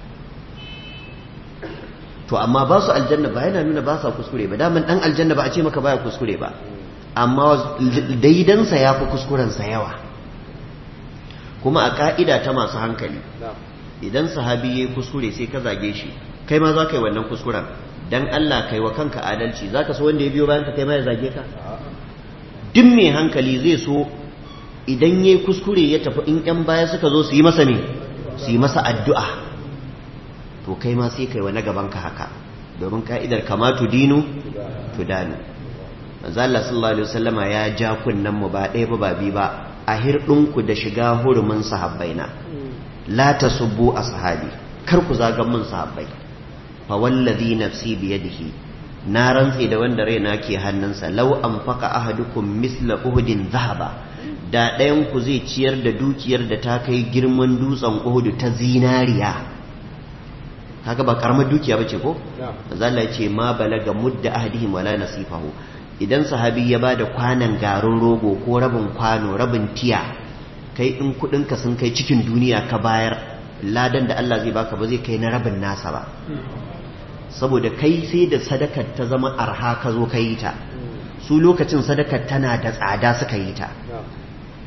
to amma ba su aljanna ba yana nuna ba sa kuskure ba, daman dan aljanna ba a ce maka baya kuskure ba, amma daidansa ya fi kuskurensa yawa. kuma a ka'ida ta masu hankali, idan sahabi ya yi kuskure sai ka zage shi, kai ma za ka yi wannan kuskuren, dan Allah kai wa kanka adalci. za ka so wanda ya biyo bayan ka kai ma ya zage ka? duk mai hankali zai so idan ya yi kuskure ya tafi, in 'yan baya suka zo su yi masa ne, su yi masa addu'a, to kai ma sai kai wa na gaban ka haka, domin ka'idar kamatu dinu tudanu. manzo Allah sallallahu alaihi wasallama ya ja kunnan mu ba ɗaya ba biyu ba a hirɗinku da shiga hurumin sahabbaina. la tasubbu ashabi, kar ku zagan mun sahabbai. fa wallazi nafsi biyadihi, na rantse da wanda raina ke hannunsa, law anfaqa ahadukum misla uhudin zahaba, da ɗayan ku zai ciyar da dukiyar da ta kai girman dutsen Uhud ta zinariya. kaga ba karamar dukiya bace ko? manzo Allah ya ce ma balaga mudda ahadihim wala nasifahu. idan sahabi ya bada kwanan garin rogo ko rabin kwano, rabin tiya, kai in kudinka sun kai cikin duniya ka bayar, ladan da Allah zai baka ba zai kai na rabin nasa ba. saboda kai sai da sadakar ta zama arha ka zo ka yi ta, su lokacin sadakar tana da tsada suka yi ta.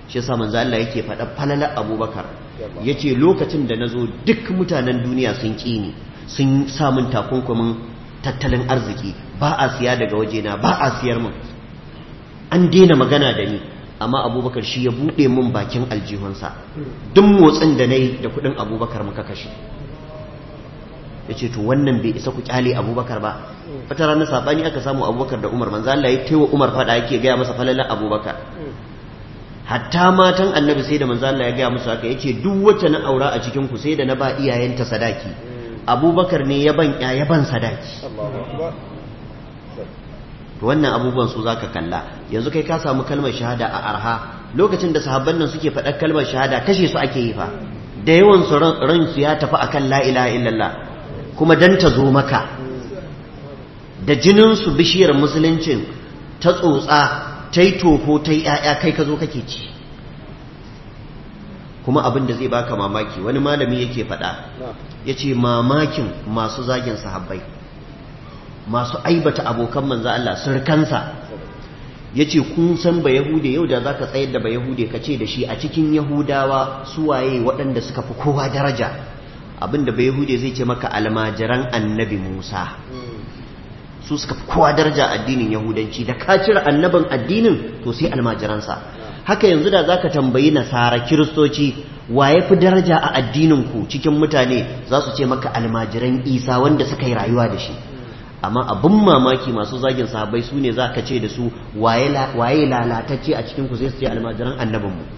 shi yasa manzo Allah yake faɗa falalar Abubakar yace lokacin da nazo duk mutanen duniya sun ƙi ni sun sa min takunkumin tattalin arziki ba a siya daga wajena ba a siyar min an daina magana da ni amma Abubakar shi ya buɗe min bakin aljihunsa duk motsin da nayi da kuɗin Abubakar muka kashe yace to wannan bai isa ku kyale Abubakar ba wata ranar sabani aka samu Abubakar da Umar manzo Allah ya taiwa Umar fada yake ga masa falalar Abubakar hatta matan Annabi sai da manzo Allah ya ga musu haka yace duk wacce na aura a cikin ku sai da na ba iyayenta sadaki Abubakar ne ya ban sadaki to wannan abubuwan su zaka kalla yanzu kai ka samu kalmar shahada a arha lokacin da sahabban nan suke faɗar kalmar shahada kashe su ake yi fa da yawan su ran su ya tafi akan la ilaha illallah kuma dan ta zo maka da jininsu bishiyar musuluncin ta tsotsa ta yi toho ta yi ‘ya'ya kai ka zo kake ci kuma abin da zai baka mamaki wani malami yake faɗa ya ce mamakin masu zagin sahabbai masu aibata abokan manzo Allah surkansa ya ce kun san ba yahude yau da za ka tsayar da ba yahude ka ce da shi a cikin yahudawa suwaye waɗanda suka fi kowa daraja abinda bai yahude zai ce maka almajiran annabi Musa su suka fi kowa daraja addinin yahudanci da ka cire annabin addinin to sai almajiransa haka yanzu da zaka tambayi nasara kiristoci waye fi daraja a addinin ku cikin mutane za su ce maka almajiran Isa wanda suka yi rayuwa da shi amma abin mamaki masu zagin sahabbai su ne zaka ce da su waye lalatacce a cikin ku sai su ce almajiran annabin mu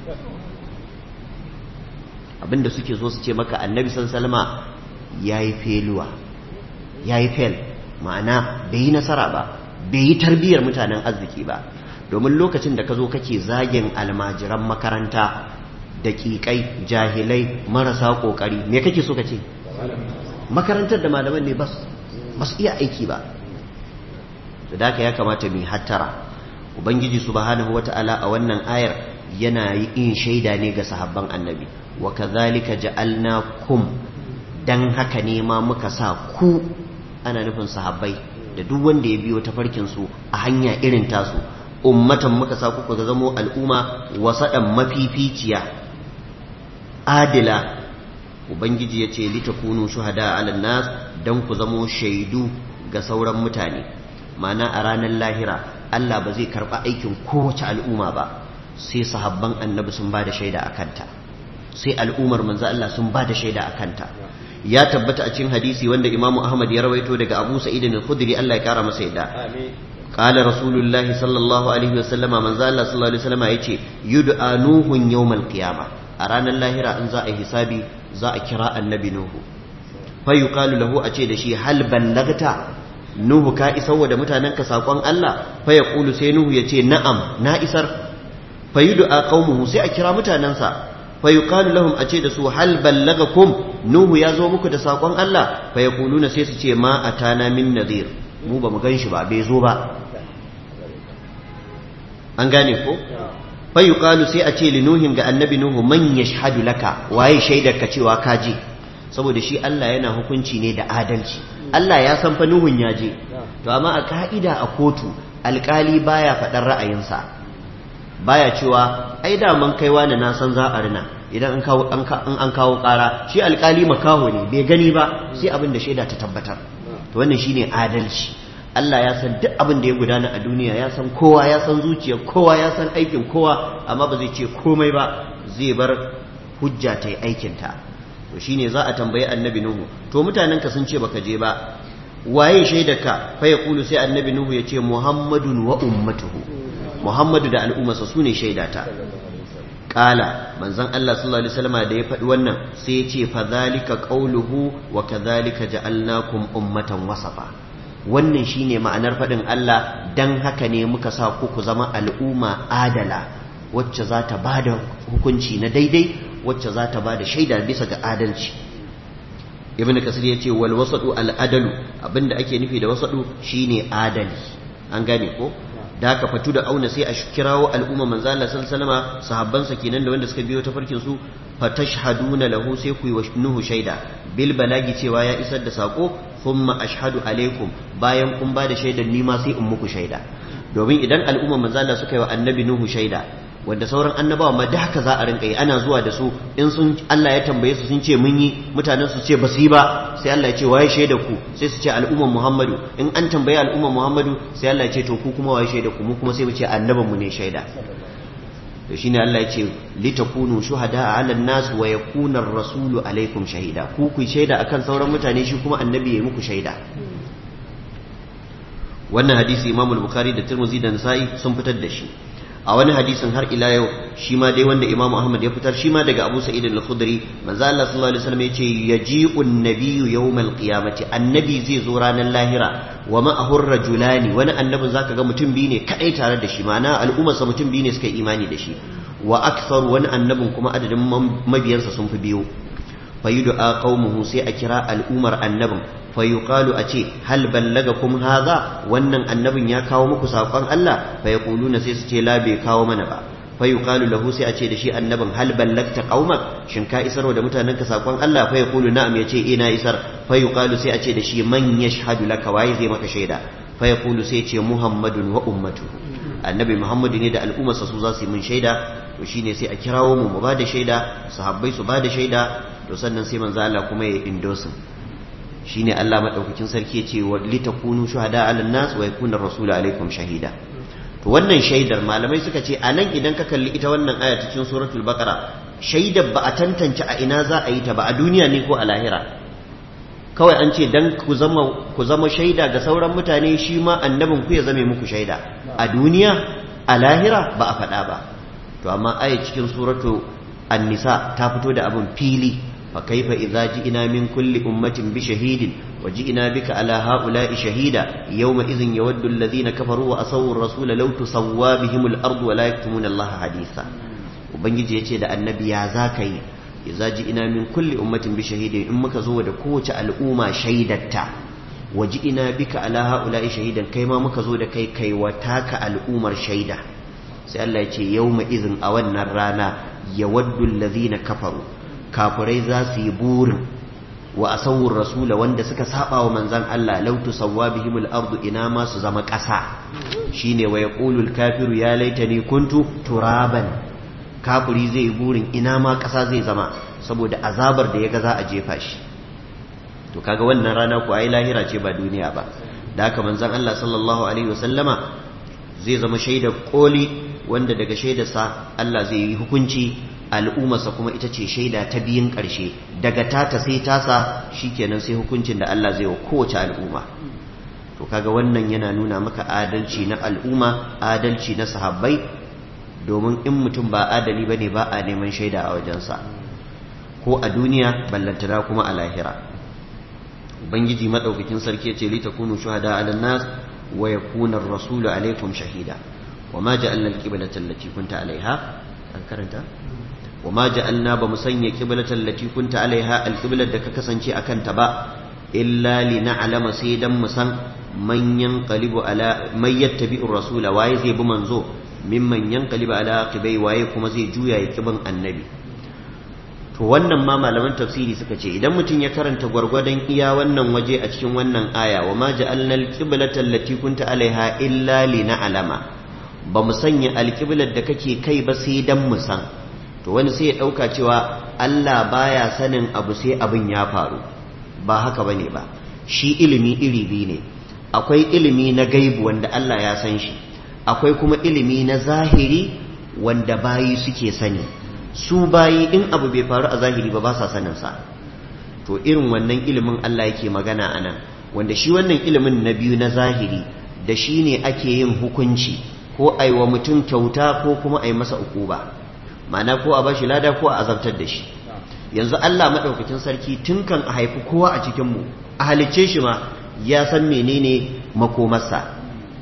abinda suke so su ce maka annabi sallama yayi feluwa yayi fel ma'ana bai yi nasara ba bai yi tarbiyyar mutanen arziki ba domin lokacin da ka zo kake zagin almajiran makaranta daƙiƙai jahilai marasa ƙoƙari me kake so ka ce makarantar da malaman ne bas iya aiki ba da haka ya kamata mu hattara ubangiji subhanahu wata'ala a wannan ayar yana yin shaida ne ga sahabban annabi wa kadhalika ja'alnakum dan haka ne ma muka sa ku ana nufin sahabbai da duk wanda ya biyo tafarkin su a hanya irin tasu ummatan muka sa ku ga zamo al'umma wasadan mafificiya adila ubangiji yace litakunu shuhada 'alan nas dan ku zamo shaidu ga sauran mutane ma'ana a ranar lahira Allah ba zai karba aikin kowace al'umma ba sai sahabban annabi sun bada shaida akanta sai al'ummar manzo Allah sun bada shaida akanta ya tabbata a cikin hadisi wanda Imam Ahmad ya rawaito daga Abu Sa'id al-Khudri Allah ya kara masa yadda amin qala rasulullah sallallahu alaihi wasallama manzo Allah sallallahu alaihi wasallama yace yud'a nuhun yawmal qiyamah a ranar lahira in za a hisabi za a kira annabi nuhu fa yuqalu lahu a ce da shi hal ballagta nuhu ka isar wa da mutanenka sakon Allah fa yaqulu sai nuhu yace na'am na isar fa yud'a qaumuhu sai a kira mutanensa fa yuqalu lahum a ce da su hal ballagakum nuhu ya zo muku da sakon Allah fa yaquluna sai su ce ma atana min nadhir mu ba mu ganshi ba bai zo ba an gane ko fa yuqalu sai a ce li nuhin ga annabi nuhu man yashhadu laka waye shaidar ka cewa ka je saboda shi Allah yana hukunci ne da adalci Allah ya san fa nuhun ya je to amma a ka'ida a kotu alkali baya faɗar ra'ayinsa baya cewa ai da man kaiwa na san za a rina idan an kawo ƙara shi alkali makaho ne bai gani ba sai abin da shaida ta tabbatar to wannan shine adalci Allah ya san duk abin da ya gudana a duniya ya san kowa ya san zuciyar kowa ya san aikin kowa amma ba zai ce komai ba zai bar hujja ta yi aikinta to shine za a tambayi annabi nuhu to mutanenka sun ce baka je ba waye shaidarka fa yaqulu sai annabi nuhu ya ce muhammadun wa ummatuhu muhammadu da al'ummarsa su ne shaidata qala manzon Allah sallallahu alaihi wasallam da ya faɗi wannan sai ya ce fa zalika qawluhu wa kadhalika ja'alnakum ummatan wasafa wannan shine ma'anar faɗin Allah dan haka ne muka sa ku zama al'umma adala wacce za ta bada hukunci na daidai wacce za ta bada shaida bisa ga adalci ibn kasir ya ce wal wasatu al adalu abinda ake nufi da wasatu shine adali an gane ko da haka fatu da auna sai a kirawo al'umma manzo Allah sallallahu alaihi wasallam sahabban sa kenan da wanda suka biyo ta farkin su fatashhaduna lahu sai ku yi wa nuhu shaida bil balagi cewa ya isar da sako thumma ashhadu alaikum bayan kun ba da shaidar ni ma sai in muku shaida domin idan al'umma manzo Allah suka yi wa annabi nuhu shaida wanda sauran annabawa ma da haka za a rinka yi, ana zuwa da su in sun Allah ya tambaye su sun ce mun yi, mutanen su ce basu yi ba, sai Allah ya ce waye shaida ku, sai su ce al'umman Muhammadu. In an tambaye al'umman Muhammadu sai Allah ya ce to ku kuma waye shaida ku, mu kuma sai mu ce annaban mu ne shaida. to shine Allah ya ce litakunu shuhada 'ala an-nas wa yakuna ar-rasulu alaykum shahida, ku shaida akan sauran mutane, shi kuma annabi ya muku shaida. wannan hadisi Imam al-Bukhari da Tirmidhi da Nasa'i sun fitar da shi. a wani hadisin har ila yau shi ma dai wanda Imam Ahmad ya fitar shi ma daga Abu Sa'id al-Khudri, manzo Allah sallallahu alaihi wasallam yace yaji'u an-nabiyyu yawmal qiyamati, annabi zai zo ranar lahira wa ma'ahu ar-rajulani, wani annabin zaka ga mutum biyu ne kadai tare da shi, ma'ana al'ummarsa mutum biyu ne suka yi imani da shi, wa aktharu, wani annabin kuma adadin mabiyansa sun fi biyu. fayud'a qaumuhu, sai a kira al'ummar annabin, fayuqalu a ce hal ballagakum hadha, wannan annabin ya kawo muku sakon Allah? Fayaquluna, sai su ce la, bai kawo mana ba. Fayuqalu lahu, sai a ce da shi annabin hal ballagta qaumak, shin ka isarwa da mutanenka sakon Allah? Fayaqulu na'am, yace ina isar. Fayuqalu, sai a ce da shi man yashhadu laka, waye zai maka shaida? Fayaqulu, sai ce Muhammadun wa ummatuhu, annabi Muhammadu ne da al'ummarsa su za su yi mun shaida. To shine sai a kirawo mu ba da shaida, sahabbai su ba da shaida, to sannan sai manzo Allah kuma ya indosin. shine Allah madaukakin sarki yace wa litakunu shuhada 'alan nas wa yakuna ar-rasulu 'alaykum shahida. to wannan shaidar malamai suka ce anan idan ka kalli ita wannan aya cikin suratul baqara, shaidar ba a tantance a ina za a yi ta ba, a duniya ne ko a lahira. kawai an ce dan ku zama shaida ga sauran mutane, shi ma annabin ku ya zame muku shaida. a duniya, a lahira ba a faɗa ba. to amma aya cikin suratu an-nisa ta fito da abin fili, fa kaifa idza ji'na min kulli ummatin bi shahidin wa ji'na bika ala ha'ula'i shahida yawma idhin yawaddu alladhina kafaru wa asaw ar-rasula law tusawwa bihim al-ardu wa la yaktumuna Allah haditha. ubangiji yace da annabi, ya zakai idza ji'na min kulli ummatin bi shahidin, in muka zo da kowace al'umma shaidatta, wa ji'na bika ala ha'ula'i shahidan, kai ma muka zo da kai wa taka al'ummar shaida. sai Allah ya ce yawma idhin, a wannan rana, yawaddu alladhina kafaru, kafirai za su yi burin, wa asawur rasula, wanda suka saba wa manzan Allah, law tusawwa bihimul ardu, ina ma su zama ƙasa. shine wa yaqulul kafiru ya laitani kuntu turaban, kafiri zai yi burin ina ma ƙasa zai zama, saboda azabar da yaga za a jefa shi. to kaga wannan rana ko ai lahira ce ba duniya ba. da haka manzan Allah sallallahu alaihi wasallama zai zama shaidar koli, wanda daga shaidarsa Allah zai yi hukunci, al'ummarsa kuma ita ce shaida ta biyun ƙarshe, daga tata sai tasa, shikenan sai hukuncin da Allah zai wa kowace al'umma. to kaga wannan yana nuna maka adalci na al'umma, adalci na sahabbai, domin in mutum ba adali bane ba a neman shaida a wajensa, ko a duniya ballantana kuma a lahira. ubangiji madaukakin sarki ya ce litakunu shuhada 'alan nas wa yakuna ar-rasulu 'alaykum shahida. وما جعلنا القبلة التي كنت عليها وما جعلنا بمسنية قبلة التي كنت عليها القبلة دك كسنشي أكنت با إلا لنعلم سيدا مسن من ينقلب على من يتبع الرسول وايزي بمنزو ممن ينقلب على عقبيه وايكم زي جويا يكبن النبي. to wannan ma malaman tafsiri suka ce idan mutum ya karanta gwargwadon iya wannan waje a cikin wannan aya, wa ma ja'alna al-qiblata allati kunta alaiha illa lina'lama, ba mu sanya alƙiblar da kake kai ba sai dan mu san. to wani sai ya ɗauka cewa Allah baya sanin abu sai abin ya faru. ba haka bane ba, shi ilimi iri biyu ne. akwai ilimi na gaibu wanda Allah ya san shi, akwai kuma ilimi na zahiri wanda bayi suke sani. su bayi in abu bai faru a zahiri ba sa sanin sa. to irin wannan ilimin Allah yake magana anan, wanda shi wannan ilimin na biyu na zahiri da shi ne ake yin hukunci, ko a yi wa mutum kyauta ko kuma a yi masa ukuba, ma'ana ko a bashi lada ko a azabtar da shi. yanzu Allah maɗaukakin sarki tun kan a haifi kowa a cikinmu, a halicce shi ma ya san menene makomarsa.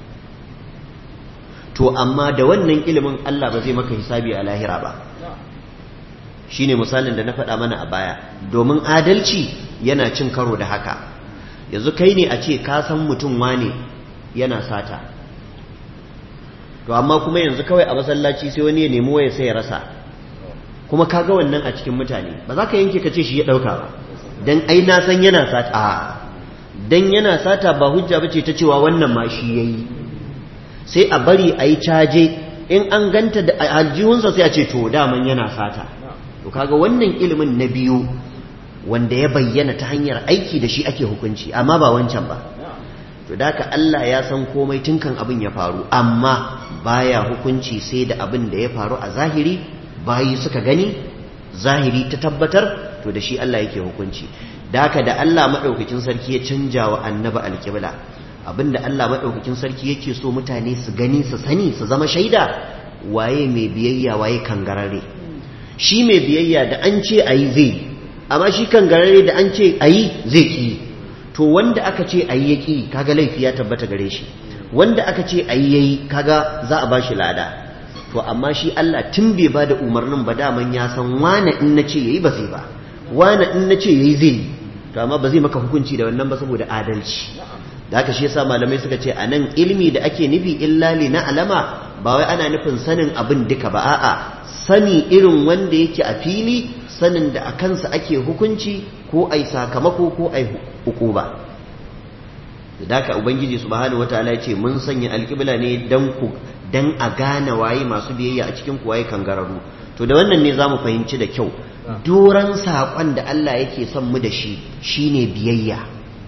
to amma da wannan ilimin Allah ba zai maka hisabi a lahira ba. shine misalin da na faɗa mana a baya, domin adalci yana cin karo da haka. yanzu kai ne a ce ka san mutum wane yana sata, to amma kuma yanzu kawai a masallaci sai wani ya nemi waya sai ya rasa, kuma kaga wannan a cikin mutane, ba za ka yanke ka ce shi ya ɗauka ba, dan ai na san yana sata. a dan yana sata ba hujja bace ta cewa wannan ma shi yayi. sai a bari a yi caje in an ganta da aljihunsa sai a ce to daman yana sata. To kaga wannan ilimin na biyu wanda ya bayyana ta hanyar aiki da shi ake hukunci amma ba wancan ba. To da ka Allah ya san komai tun kan abin ya faru amma baya hukunci sai da abin da ya faru a zahiri bayi suka gani zahiri ta tabbatar to da shi Allah yake hukunci. Da haka da Allah madaukakin sarki ya canja wa annabi alƙibla abinda Allah madaukakin sarki yake so mutane su gani su sani su zama shaida waye mai biyayya waye kangarare. Shi mai biyayya da an ce ayi zai amma shi kangarare da an ce ayi zai ki. To wanda aka ce ayi yaki kaga laifi ya tabbata gare shi wanda aka ce ayi yayi kaga za a bashi lada. To amma shi Allah tun bai bada umarnin ba daman ya san wane in nace yayi ba zai ba wane in nace yayi zai to amma ba zai maka hukunci da wannan ba saboda adalci. Da haka shi yasa malamai suka ce anan ilimi da ake nufi illa li na'lama ba wai ana nufin sanin abin duka ba a'a sani irin wanda yake a fili sanin da a kansa ake hukunci ko ai sakamako ko ai hukuba. Da haka ubangiji subhanahu wataala ya ce mun sanya alƙibla ne dan a gane waye masu biyayya a cikin ku waye kangararru. To da wannan ne zamu fahimci da kyau doran saƙon da Allah yake son mu da shi shine biyayya.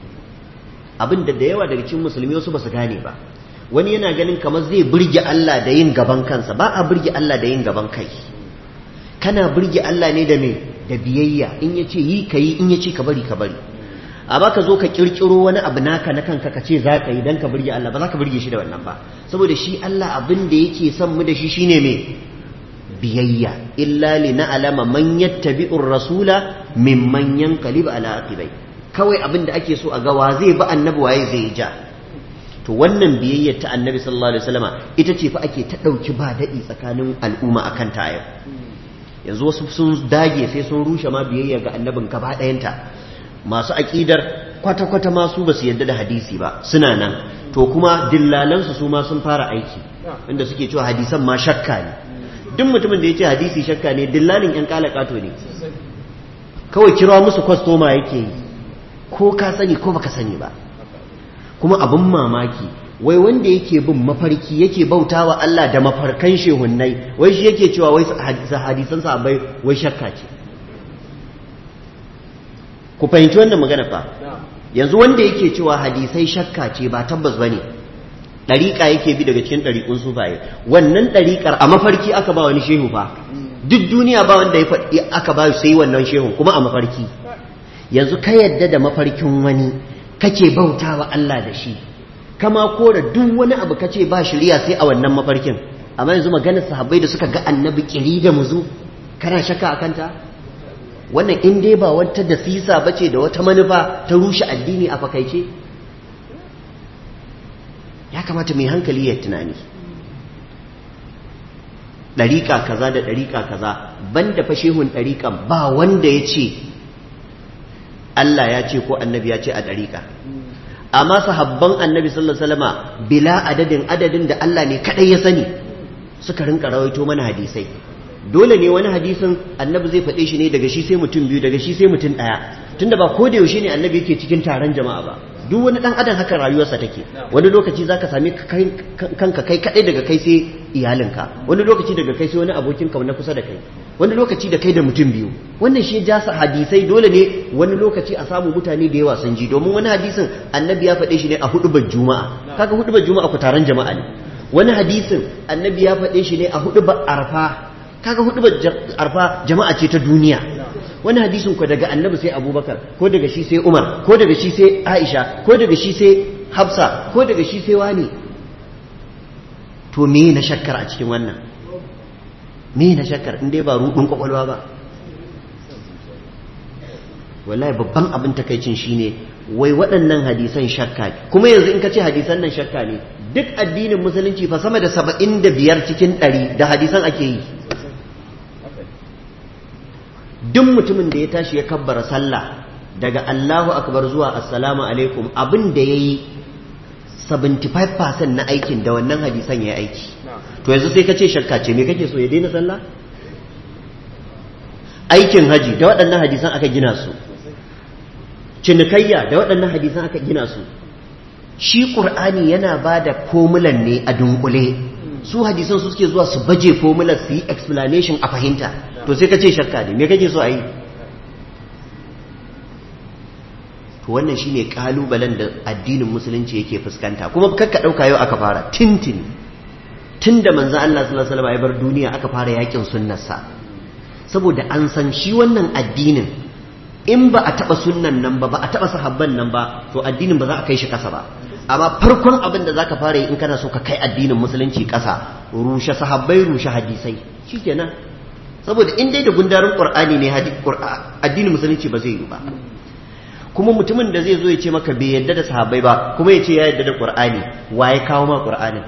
Abin da yawa daga cikin musulmi wasu basu gane ba. Wani yana ganin kamar zai burge Allah da yin gaban kansa ba a burge Allah da yin gaban kai. Kana burge Allah ne da me da biyayya in yace yi kai in yace ka bari ka bari. Amma ka zo ka kirkiro wani abu naka na kanka ka ce za ka yi dan ka burge Allah ba za ka burge shi da wannan ba saboda shi Allah abin da yake son mu da shi shine me biyayya illa li na'lama man yattabi'ur rasula mimman yanqalib ala aqibai. Kawai abin da ake so a ga wa zai ba annabi waye zai ja. To wannan biyayyar ta annabi sallallahu alaihi wasallama ita ce fa ake ta dauki ba dadi tsakanin al'umma akan ta yau. Yanzu wasu sun dage sai sun rushe ma biyayya ga annabin gaba ɗayanta. Masu aqidar kwata-kwata ma su basu yarda da hadisi ba suna nan to kuma dillalansu su ma sun fara aiki inda suke cewa hadisan ma shakka ne. Duk mutumin da ya ce hadisi shakka ne dillalin yan kalakato ne kawai kira musu kwastoma yake yi ko ka sani ko baka sani ba. Kuma abin mamaki wai wanda yake bin mafarki yake bautawa Allah da mafarkan shehunnai wai shi yake cewa wai hadisan sahabbai wai shakka ce. Ku fahimci wannan magana fa yanzu wanda yake cewa hadisai shakka ce ba tabbas bane dariƙa yake bi daga cikin dariƙun sufaye wannan dariƙar a mafarki aka ba wani shehu fa duk duniya ba wanda ya faɗi aka ba sai wannan shehun kuma a mafarki. Yanzu ka yadda da mafarkin wani kake bautawa Allah da shi kama kora duk wani abu kace ba shiriya sai a wannan mafarkin amma yanzu maganar sahabbai da suka ga annabi kiri da muzu kana shakka akan ta. Wannan in dai ba wata da sisa bace da wata manufa ta rushe addini a fakaice ya kamata mai hankali ya tunani. Ɗariƙa kaza da ɗariƙa kaza banda fa shehun ɗariƙan ba wanda ya ce Allah ya ce ko annabi ya ce a ɗariƙa. Amma sahabban annabi sallallahu alaihi wasallama bila adadin da Allah ne kadai ya sani suka rinka rawaito mana hadisai. Dole ne wani hadisin annabi zai faɗe shi ne daga shi sai mutum biyu daga shi sai mutum ɗaya tunda ba ko da yaushe ne annabi yake cikin taron jama'a ba. Duk wani ɗan adam haka rayuwarsa take wani lokaci zaka sami kanka kai kadai daga kai sai iyalinka wani lokaci daga kai sai wani abokinka na kusa da kai wani lokaci da kai da mutum biyu. Wannan shi ja sa hadisai dole ne wani lokaci a samu mutane da yawa sun ji domin wani hadisin annabi ya faɗe shi ne a hudubar juma'a kaga hudubar juma'a ku taron jama'a ne. Wani hadisin annabi ya faɗe shi ne a hudubar arfa kaga hudubar arfa jama'a ce ta duniya. Wani hadisin ku daga annabi sai abubakar ko daga shi sai umar ko daga shi sai aisha ko daga shi sai hafsa ko daga shi sai wani. To me na shakkar a cikin wannan me na shakkar in dai ba rudin kwakwalwa ba. Wallahi babban abin takaicin shine wai waɗannan hadisan shakka kuma yanzu in ka ce hadisan nan shakka ne duk addinin musulunci fa sama da 75 cikin 100 da hadisan ake yi. Duk mutumin da ya tashi ya kabbara sallah daga Allahu akbar zuwa assalamu alaikum abin da yayi 75% na aikin da wannan hadisan yayi aiki. To yanzu sai ka ce shakka ce me kake so ya daina sallah? Aikin haji da waɗannan hadisan aka gina su. Cinikayya da waɗannan hadisan aka gina su. Shi Qur'ani yana bada komulan ne a dunkule su hadisan su suke zuwa su baje formula su yi explanation a fahimta to sai ka ce shakka ne me kake so a yi to wannan shine kalubalen da addinin musulunci yake fuskanta kuma kakka dauka yau aka fara tunda manzo Allah sallallahu alaihi wasallam ya bar duniya aka fara yakin sunnarsa saboda an san shi wannan addinin in ba a taba sunnan nan ba a taba sahabban nan ba to addinin ba za a kai shi kasa ba amma farkon abin da zaka fara yi in kana so ka kai addinin musulunci kasa rushe sahabbai rushe hadisai shikenan saboda in dai da gundarin qur'ani ne addinin musulunci ba zai yi ba kuma mutumin da zai zo ya ce maka bai yadda da sahabbai ba kuma ya ce ya yadda da qur'ani waye kawo ma qur'anin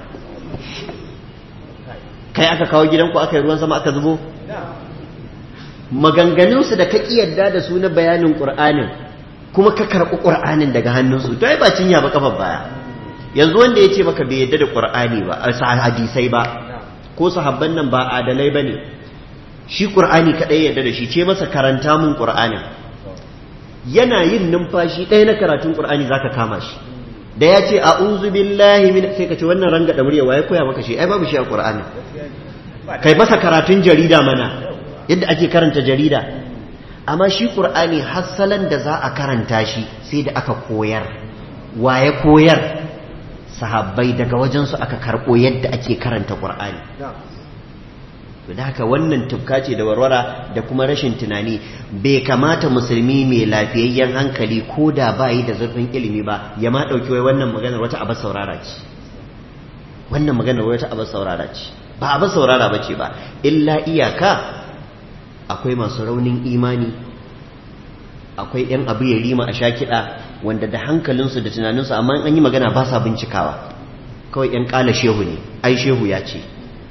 kai aka kawo gidanku aka yi ruwan sama aka zubo maganganunsu da ka ƙi yadda da su na bayanin ƙur'anin kuma ka karɓi ƙur'anin daga hannunsu to ai ba cinya ba kafar baya yanzu wanda ya ce maka bai yadda da ƙur'ani ba hadisai ba ko sahabban nan ba adalai ba ne shi ƙur'ani kaɗai yadda da shi ce masa karanta mun ƙur'anin yana yin numfashi ɗaya na karatun ƙur'ani za ka kama shi da ya ce a'udhu billahi min sai ka ce wannan ranga da murya waye koya maka shi ai babu shi a ƙur'ani kai masa karatun jarida mana yadda ake karanta jarida amma shi qur'ani hassalan da za a karanta shi sai da aka koyar waye koyar sahabbai daga wajensu aka karbo yadda ake karanta qur'ani to da haka wannan tufka ce da warwara da kuma rashin tunani bai kamata musulmi mai lafiyayyen hankali ko da bayi da zurfin ilimi ba ya ma dauki wai wannan maganar wata abar saurara ce wannan maganar wata abar saurara ce ba abar saurara bace ba illa iyaka akwai masu raunin imani akwai yan abu ya rima a sha kiɗa wanda da hankalinsu da tunaninsu amma an yi magana ba sa bincikawa kawai yan ƙala shehu ne ai shehu ya ce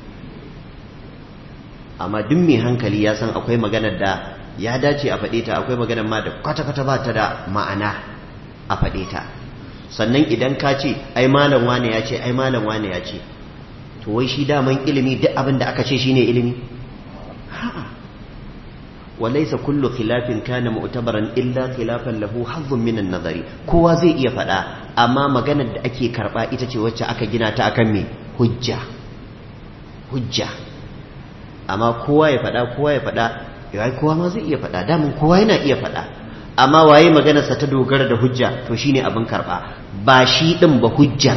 amma duk mai hankali ya san akwai maganar da ya dace a faɗe ta akwai maganar ma da kwata-kwata ba ta da ma'ana a faɗe ta sannan idan ka ce ai malam wane ya ce ai malam wane ya ce to wai shi daman ilimi duk abin da aka ce shine ilimi ha'a وليس كل خلاف كان معتبرا إلا خلافا له حظ من النظر kowa zai iya faɗa amma maganar da ake karɓa ita ce wacce aka gina ta akan me hujja amma kowa ya faɗa yayi kowa ma zai iya faɗa damin kowa yana iya faɗa amma waye maganarsa ta dogara da hujja to shine abin karɓa ba shi din ba hujjar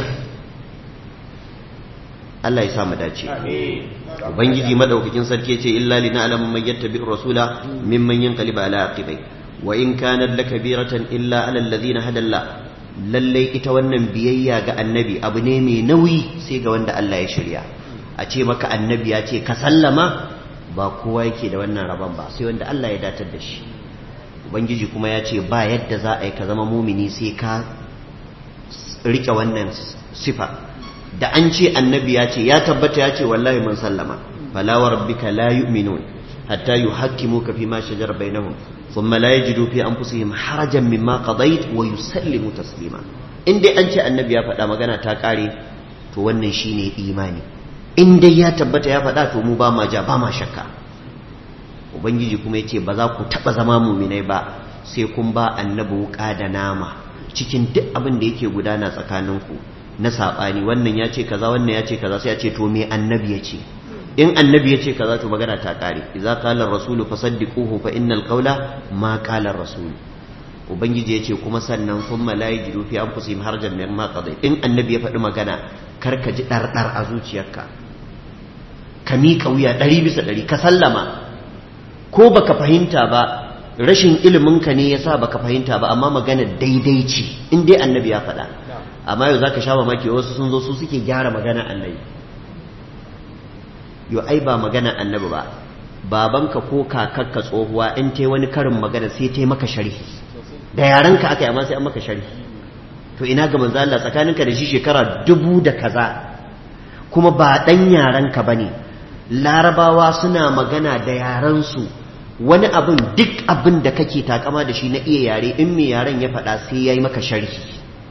Allah ya sa mu dace ubangiji madaukakin sarki ce illa lina alamun man yattabi rasula mimman yanqalibu ala aqibai wa in kanat lakabiratan illa ala alladhina hadalla lalle ita wannan biyayya ga annabi abu ne mai nauyi sai ga wanda Allah ya shirya a ce maka annabi ya ce ka sallama ba kowa yake da wannan rabon ba sai wanda Allah ya datar da shi ubangiji kuma ya ce ba yadda za a yi ka zama mumini sai ka rike wannan sifa da an ce annabi ya ce ya tabbata ya ce wallahi mun sallama fala wa rabbika la yu'minun hatta yuhakkimuka fi ma shajara bainahum thumma la yajidu fi anfusihim harajan mimma qadayt wa yusallimu taslima in dai an ce annabi ya faɗa magana ta kare to wannan shine imani in dai ya tabbata ya faɗa to mu ba ma ja ba ma shakka ubangiji kuma yace ba za ku taba zama mu'minai ba sai kun ba annabi wuka da nama cikin duk abin da yake gudana tsakaninku na saɓani wannan ya ce kaza wannan ya ce kaza sai ya ce to me annabi ya ce in annabi ya ce kaza to magana ta ƙare idza qala ar-rasulu fasaddiquhu fa innal qawla ma qala ar-rasul ubangiji ya ce kuma sannan thumma la yajidu fi anfusihim harajan mimma qadayt in annabi ya faɗi magana kar ka ji ɗarɗar a zuciyarka ka miƙa wuya 100% ka sallama ko baka fahimta ba rashin iliminka ne yasa baka fahimta ba amma magana daidai ce in dai annabi ya faɗa amma yau za ka sha mamaki wasu sun zo su suke gyara magana annabi yau ai ba magana annabi ba babanka ko kakakka tsohuwa in ta wani karin magana sai ta maka sharhi da yaranka aka yi amma sai an maka sharhi to ina ga manzo Allah tsakaninka da shi shekara 1000 da kaza kuma ba dan yaranka bane larabawa suna magana da yaransu wani abin duk abin da kake takama da shi na iya yare in mai yaren ya faɗa sai yayi maka sharhi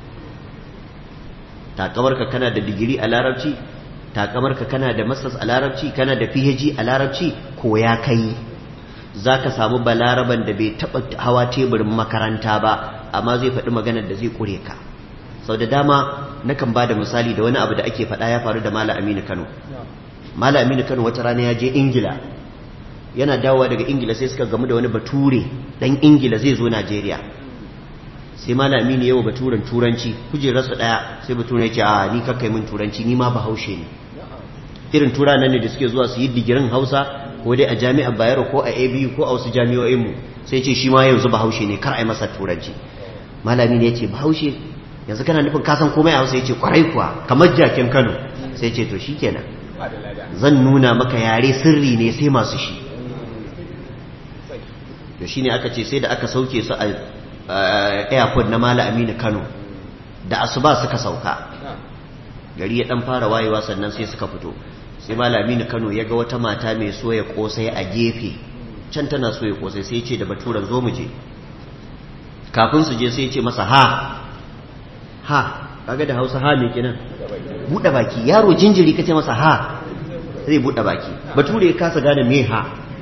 takamarka kana da digiri a larabci takamarka kana da masters a larabci kana da PhD a larabci ko ya kai zaka samu balaraban da bai taba hawa teburin makaranta ba amma zai faɗi maganar da zai kure ka sau da dama nakan ba da misali da wani abu da ake faɗa ya faru da Malam Aminu Kano. Malam Aminu Kano wata rana ya je Ingila, yana dawowa daga Ingila sai suka gamu da wani bature dan Ingila zai zo Najeriya. Sai Malam Aminu yawa baturen turanci, kujerarsa ɗaya, sai baturen ya ce a ni kakkai min turanci, ni ma Bahaushe ne. Irin turanan ne da suke zuwa su yi digirin Hausa ko dai a jami'ar Bayero ko a ABU ko a wasu jami'o'in mu, sai ce shi ma yanzu Bahaushe ne, kar a yi masa turanci. Malam Aminu ya ce Bahaushe yanzu kana nufin kasan komai a Hausa? Ya ce kwarai kuwa, kamar jakin Kano. Sai ce to shikenan, zan nuna maka yare sirri ne sai masu shi. To shine aka ce sai da aka sauke su a airport na Malam Aminu Kano, da asuba suka sauka, gari ya dan fara wayewa sannan sai suka fito. Sai Malam Aminu Kano ya ga wata mata mai soya kosai a gefe can tana soya kosai, sai ce da baturan zo mu je. Kafin su je sai ce masa ha kaga da Hausa ha me kenan? Buɗe baki. Yaro jinjiri kace masa ha zai buɗe baki. Bature ya kasa gane me ha.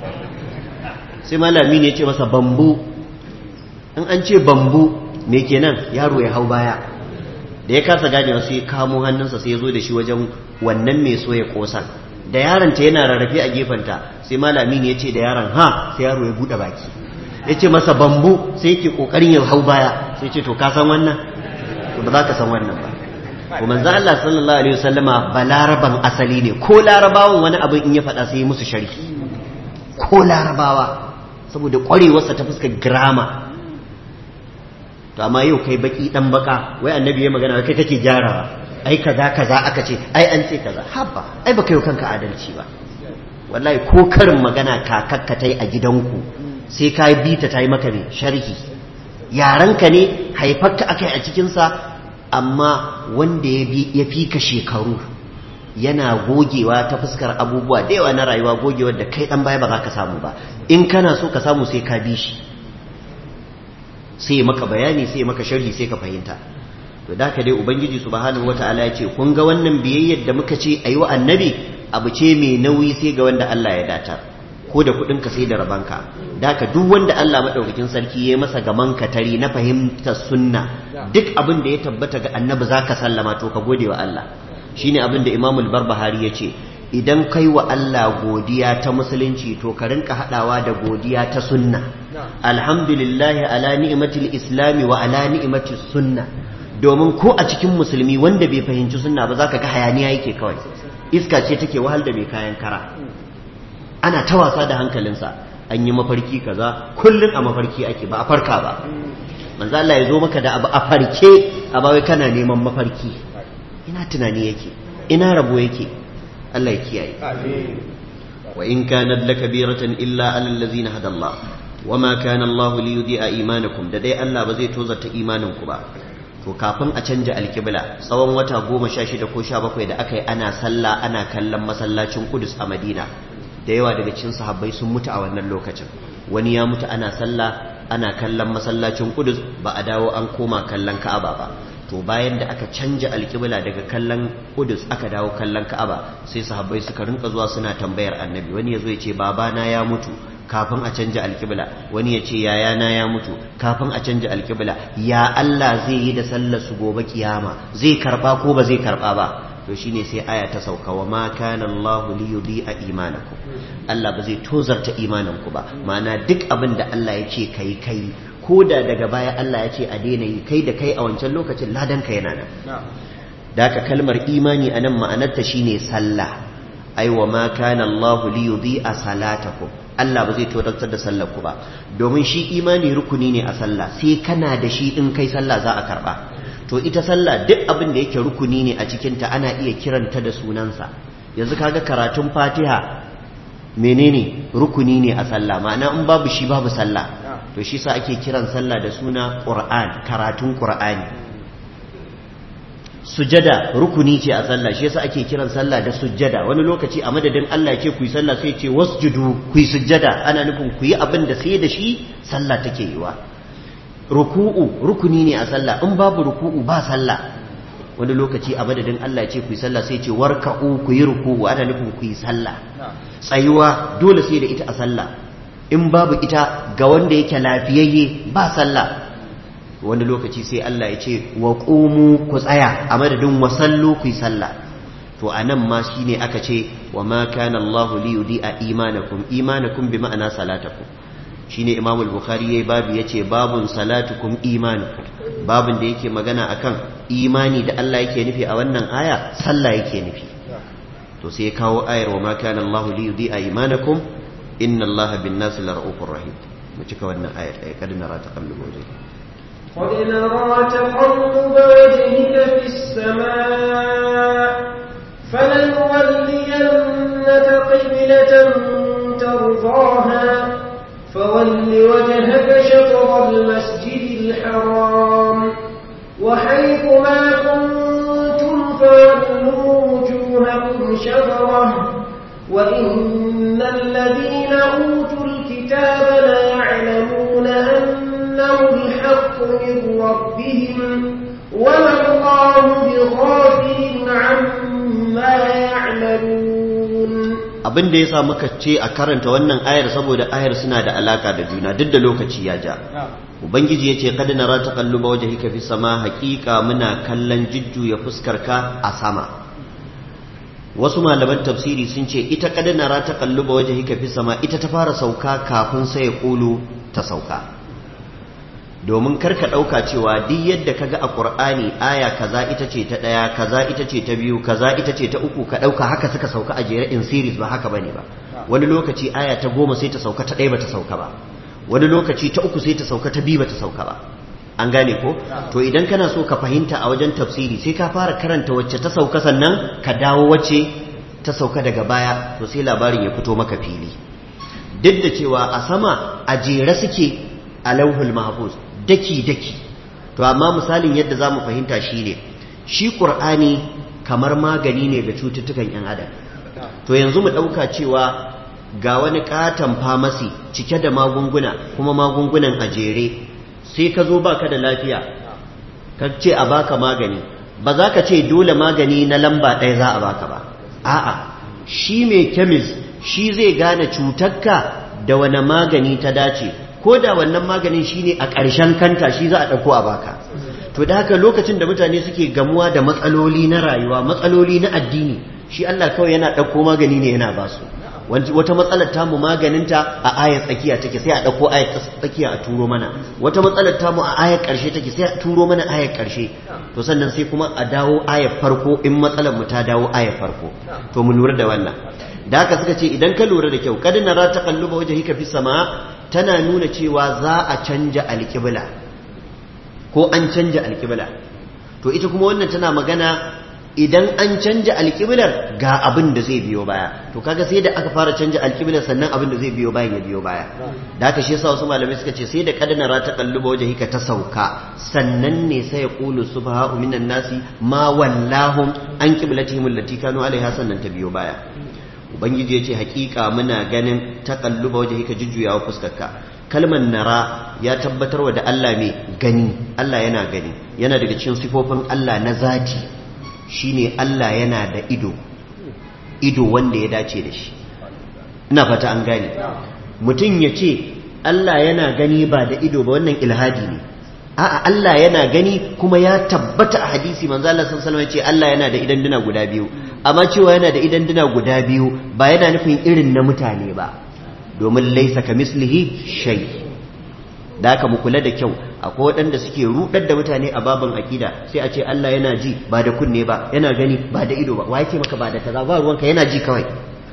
Sai Malam Aminu ya ce masa bambu. In an ce bambu me kenan? Yaro ya hau baya. Da ya kasa ganewa sai kamo hannunsa sai ya zo da shi wajen wannan mai soya kosan. Da yaron ta yana rarrafe a gefenta, sai Malam Aminu ya ce da yaron ha, sai yaro ya buɗe baki. Ya ce masa bambu, sai yake kokarin ya hau baya, sai ce to ka san wannan? To ba za ka san wannan ba. Ko manzo Allah sallallahu alaihi wasallama balaraban asali ne, ko larabawan wani abin in ya faɗa sai ya musu sharhi. Ko larabawa saboda ƙwarewarsa ta fuskar grammar. To amma yau kai baki dan baka, wai annabi ya magana kai kake gyarawa, ai kaza aka ce, ai an ce kaza. Habba, ai baka yi kanka adalci ba. Wallahi ko karin magana kakakka tai a gidanku sai ka bi ta yi maka ne sharhi. Yaranka ne, haifarka akai a cikin sa, amma wanda ya fi ka shekaru yana gogewa ta fuskar abubuwa da yawa na rayuwa, gogewar da kai dan baya ba za ka samu ba. In kana so ka samu sai ka bi shi, sai maka bayani, sai maka sharhi, sai ka fahimta. To da ka dai ubangiji subhanahu wataala ya ce kun ga wannan biyayyar da muka ce ayi wa annabi abu ce mai nauyi sai ga wanda Allah ya datar, ko da kudin ka sai da rabanka. Da ka duk wanda Allah madaukakin sarki ya masa gaman katari na fahimtar sunna, duk abin da ya tabbata ga annabi zaka sallama, to ka gode wa Allah. Shine abin da Imam al-Barbahari ya ce, idan kai wa Allah godiya ta musulunci to ka rinka hadawa da godiya ta sunna. Alhamdulillah ala ni'matil islami wa ala ni'matis sunna. Domin ko a cikin musulmi wanda bai fahimci sunna ba zaka ga hayaniya yake kawai, iska ce take wahal da mai kayan kara, ana ta wasa da hankalinsa. An yi mafarki kaza, kullun a mafarki ake, ba a farka ba. Manzo Allah ya zo maka da abu a farke, a ba wai kana neman mafarki. Ina tunani yake, ina rabo yake. Allah ya kiyaye. Wa in kanat lakabiratan illa alal ladzina hada Allah wama kana Allah liyudhi'a imanakum, da dai Allah ba zai tozarta imaninku ba. To kafin a canja alkibla tsawon wata 16 ko 17 da aka yi ana sallah ana kallon masallacin Qudus a Madina, da yawa daga cikin sahabbai sun mutu a wannan lokacin. Wani ya mutu ana sallah ana kallon masallacin Qudus, ba a dawo an koma kallon Ka'aba ba. To bayan da aka canja alkibla daga kallon Qudus aka dawo kallon Ka'aba, sai sahabbai suka rinka zuwa suna tambayar annabi. Wani yazo ya ce babana ya mutu kafin a canja alkibla, wani ya ce yayana ya mutu kafin a canja alkibla, ya Allah zai yi da sallar su gobe kiyama, zai karba ko ba zai karba ba? To shine sai aya ta sauka, wa ma kana Allah li yudhi'a imanakum, Allah ba zai tozarta imananku ba. Ma'ana duk abin da Allah ya ce kai, ko da daga baya Allah ya ce a daina yi, kai da kai a wancan lokacin ladan ka yana nan. Da ka kalmar imani anan ma'anarta shine sallah. Ai wa ma kana Allah li yudhi'a salatakum, Allah ba zai tozartar da sallar ku ba, domin shi imani rukuni ne a sallah, sai kana da shi in kai sallah za a karba. To ita sallah duk abin da yake rukuni ne a cikinta ana iya kiranta da sunansa. Yanzu kaga karatun Fatiha menene rukuni ne a sallah, ma'ana in babu shi babu sallah. To shi sa ake kiran sallah da suna Qur'an, karatun Qur'ani. Sujada rukuni ce a sallah, shi yasa ake kiran sallah da sujjada. Wani lokaci a madadin Allah ya ce ku yi sallah sai ya ce wasjudu, ku yi sujjada, ana nufin ku yi abin da sai da shi sallah take yiwa. Ruku'u rukuni ne a sallah, in babu ruku'u ba sallah. Wani lokaci a madadin Allah ya ce ku yi sallah sai ya ce warka'u, ku yi ruku'u, ana nufin ku yi sallah. Tsayuwa dole sai da ita a sallah, in babu ita ga wanda yake lafiyayye ba sallah. wani lokaci sai Allah ya ce wa qumu ku tsaya a madadin wasallu ku yi sallah. to anan ma shine aka ce wa ma kana Allah li yudi'a imanakum bi ma'ana salatakum. shine Imam al-Bukhari yayi babu yace babun salatukum imanukum, babun da yake magana akan imani da Allah yake nufi a wannan aya sallah yake nufi. to sai ya kawo ayar wa ma kana Allah li yudi'a imanakum inna Allah bin nasi lara'ufur rahim. mu cika wannan ayar ay kad nara taqallubu wajhika قد نرى تقلب وجهك في السماء فلنولينك قبلة ترضاها فول وجهك شطر المسجد الحرام وحيث ما كنتم فولوا وجوهكم شطره وإن الذين أوتوا الكتاب ليعلمون أنه الحق من ربهم وما الله بغافل عما يعملون. abin da yasa muka ce a karanta wannan ayar saboda ayar suna da alaka da juna duk da lokaci ya ja. ubangiji yace qad nara taqalluba wajhika fi sama, haqiqa muna kallon jujjuya fuskarka a sama. wasu malaman tafsiri sun ce ita qad nara taqalluba wajhika fi sama ita ta fara sauka kafin sai qulu ta sauka, domin karka ɗauka cewa duk yadda kaga a ƙur'ani aya kaza ita ce ta ɗaya, kaza ita ce ta biyu, kaza ita ce ta uku, ka ɗauka haka suka sauka a jere in series, ba haka bane ba. wani lokaci aya ta 10 sai ta sauka ta 1 ba ta sauka ba, wani lokaci ta 3 sai ta sauka ta 2 ba ta sauka ba. an gane ko? to idan kana so ka fahimta a wajen tafsiri sai ka fara karanta wacce ta sauka sannan ka dawo wacce ta sauka daga baya, to sai labarin ya fito maka fili. duk da cewa a sama a jere suke a lauhul mahfuz daki-daki, to amma misalin yadda za mu fahimta shi ne shi ƙur'ani kamar magani ne ga cututtukan 'yan adam. to yanzu mu ɗauka cewa ga wani ƙaton famasi cike da magunguna, kuma magungunan a jere, sai ka zo baka da lafiya ka ce a baka magani, ba za ka ce dole magani na lamba ɗaya za a baka ba. a'a, shi mai kemis shi zai gane cutarka da wani magani ta dace, ko da wannan maganin shine a ƙarshen kanta shi za a ɗauko a baka. to da haka lokacin da mutane suke gamuwa da matsaloli na rayuwa, matsaloli na addini, shi Allah kawai yana ɗauko magani ne yana ba su. wata matsalar tamu maganinta a ayar tsakiya take, sai a ɗauko ayar tsakiya a turo mana. wata matsalar tamu a ayar ƙarshe take, sai a turo mana ayar ƙarshe. to sannan sai kuma a dawo ayar farko in matsalar mu ta dawo ayar farko. to mu lura da wannan. da haka suka ce idan ka lura da kyau, kad nara taqalluba wajhika fis sama tana nuna cewa za a canja alƙibla ko an canja alƙibla. to ita kuma wannan tana magana idan an canja alƙiblar ga abin da zai biyo baya. to kaga sai da aka fara canja alƙiblar sannan abin da zai biyo baya ya biyo baya. da haka shi yasa wasu malamai suka ce sai da kad nara taqalluba wajhika ta sauka sannan ne sai ya qulu subha'u minan nasi ma wallahum an qiblatihim allati kanu alaiha, sannan ta biyo baya. ubangiji ya ce hakika muna ganin taqalluba wajhika jujjuyawa fuskarka. kalmar nara ya tabbatarwa da Allah mai gani, Allah yana gani, yana daga cikin sifofin Allah na zati shine Allah yana da ido wanda ya dace da shi. ina fata an gane. mutum ya ce Allah yana gani ba da ido ba, wannan ilhadi ne. a'a, Allah yana gani kuma ya tabbata a hadisi, manzo Allah sallallahu alaihi wasallam ya ce Allah yana da idan duna guda biyu. amma cewa yana da idan duna guda biyu ba yana nufin irin na mutane ba, domin laisa kamislihi shay. da haka mu kula da kyau, akwai waɗanda suke rudar da mutane a babin akida, sai a ce Allah yana ji ba da kunne ba, yana gani ba da ido ba. wa yake maka ba da kaza ba, ruwanka, yana ji kawai.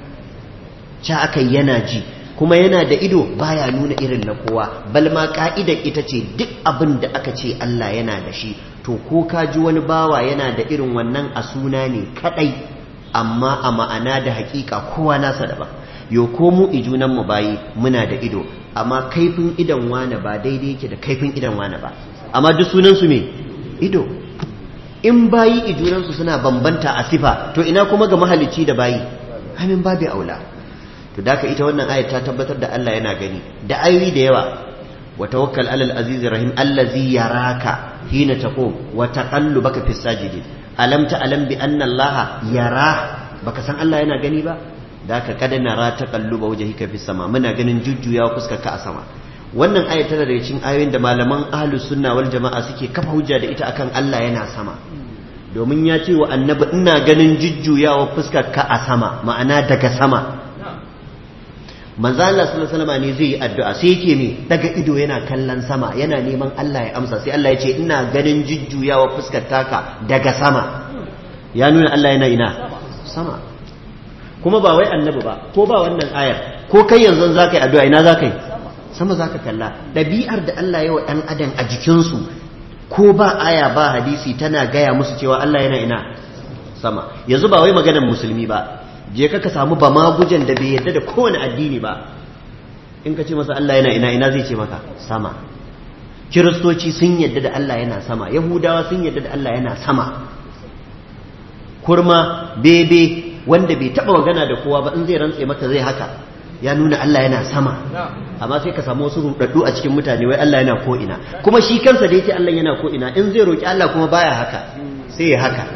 ca akai yana ji kuma yana da ido baya nuna irin na kowa. bal ma ka'idar ita ce duk abin da aka ce Allah yana da shi, to ko ka ji wani bawa yana da irin wannan a suna ne kadai, amma a ma'ana da hakika kowa nasa daban. yo ko mu ijunan mu bayi muna da ido, amma kaifin idan wane ba daidai yake da kaifin idan wane ba, amma duk sunan su me ido. in bayi ijunan su suna bambanta a sifa, to ina kuma ga mahalicci da bayi? amin babu aula. to daka ita wannan ayat ta tabbatar da Allah yana gani da ayoyi da yawa. wa tawakkal alal aziz rahim allazi yaraka hina taqum wa taqallubaka fis sajidin alam ta'lam bi anna Allah yara, baka san Allah yana gani ba? da ka kada nara taqalluba wajhika fis sama, muna ganin jujjuyawa fuskarka a sama. wannan aya tana daga cikin ayoyin da malaman ahlus sunna wal jama'a suke kafa hujja da ita akan Allah yana sama, domin ya ce wa annabi ina ganin jujjuyawa fuskar ka a sama, ma'ana daga sama. manzo Allah sallallahu alaihi wasallam ne zai yi addu'a sai yake me daga ido yana kallon sama yana neman Allah ya amsa, sai Allah ya ce ina ganin jujjuyawa fuskar taka daga sama, ya nuna Allah yana ina sama. kuma ba wai annabi ba ko ba wannan ayar ko kai yanzu zaka yi addu'a ina zaka yi sama zaka kalla. dabi'ar da Allah ya wa dan adam a jikinsu ko ba aya ba hadisi tana gaya musu cewa Allah yana ina sama. yanzu ba wai maganar musulmi ba, je ka samu ba magujan da bai yadda da kowane addini ba, in ka ce masa Allah yana ina zai ce maka sama. kiristoci sun yadda da Allah yana sama, yahudawa sun yadda da Allah yana sama. kurma bebe wanda bai taba magana da kowa ba in zai rantse maka zai haka, ya nuna Allah yana sama. amma sai ka samu wasu rudaddu a cikin mutane wai Allah yana ko ina, kuma shi kansa da yake Allah yana ko ina in zai roki Allah kuma baya haka, sai ya haka.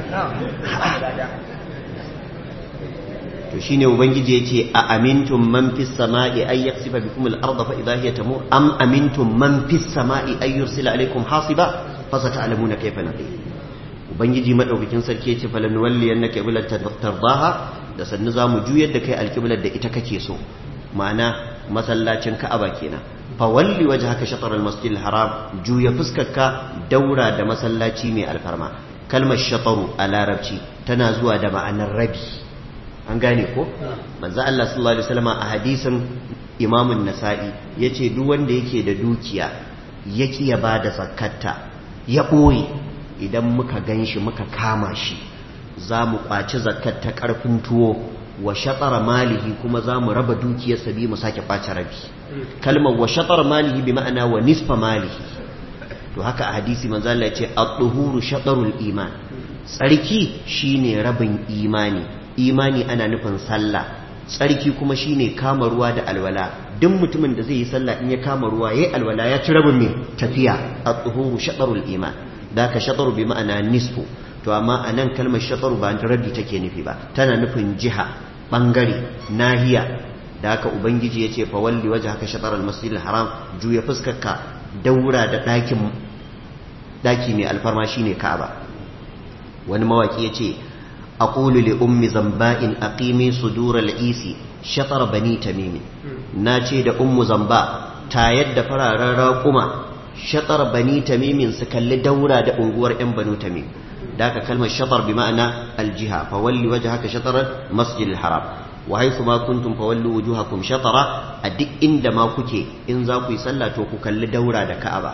to shine ubangiji yace a amintum man fis sama'i ay yaksifa bikum al-ardha fa idha hiya tamur am amintum man fis sama'i ay yursila alaykum hasiba fa sata'lamuna kayfa nadir. ubangiji madaukakin sarki yace falan walli annaka qiblatan tardaha, da sannu zamu juyar da kai alqiblar da ita kake so, ma'ana masallacin Ka'aba kenan. fa walli wajhaka shatr al-masjid al-haram, juya fuskarka daura da masallaci mai alfarma. kalmar shataru a larabci tana zuwa da ma'anar rabi, an gane ko? manzo Allah sallallahu alaihi wasallam a hadisin Imam an-Nasa'i yace duk wanda yake da dukiya yake ya bada zakatta ya boye, idan muka ganshi muka kama shi zamu kwaci zakkar ta karfin tuwo, wa shatara malihi kuma zamu raba dukiyarsa bi mu sake kwaci rabi. kalmar wa shatara malihi bi ma'ana wa nisfa malihi. to haka a hadisi manzo Allah yace at-tuhuru shatarul iman, tsarki shine rabin imani. imani ana nufin sallah, tsarki kuma shine kama ruwa da alwala. duk mutumin da zai yi sallah in ya kama ruwa yayi alwala ya ci rabin me tafiya. at-tuhuru shatarul iman, da ka shataru bi ma'ana nisfu. to amma anan kalmar shataru ba rabi take nufi ba, tana nufin jiha, bangare, nahiya. da haka ubangiji yace fa walli wajhaka shatar al-masjidil haram, juya fuskarka daura da daki mai alfarma shine Ka'aba. wani mawaki yace أقول لأم زنباء أقيمي صدور العيسي شطر بني تميم. ناتي دا أم زنباء تايد فرارا راقما شطر بني تميم سكال دورا دا أنقور إن بنو تميم. ذاك كلمة شطر بمعنى الجهة، فولي وجهك شطر المسجد الحرام وحيث ما كنتم فولوا وجوهكم شطرا. أدك إن ما كتي إن ذاكو يسلى توكو كال دورا دا كعبة.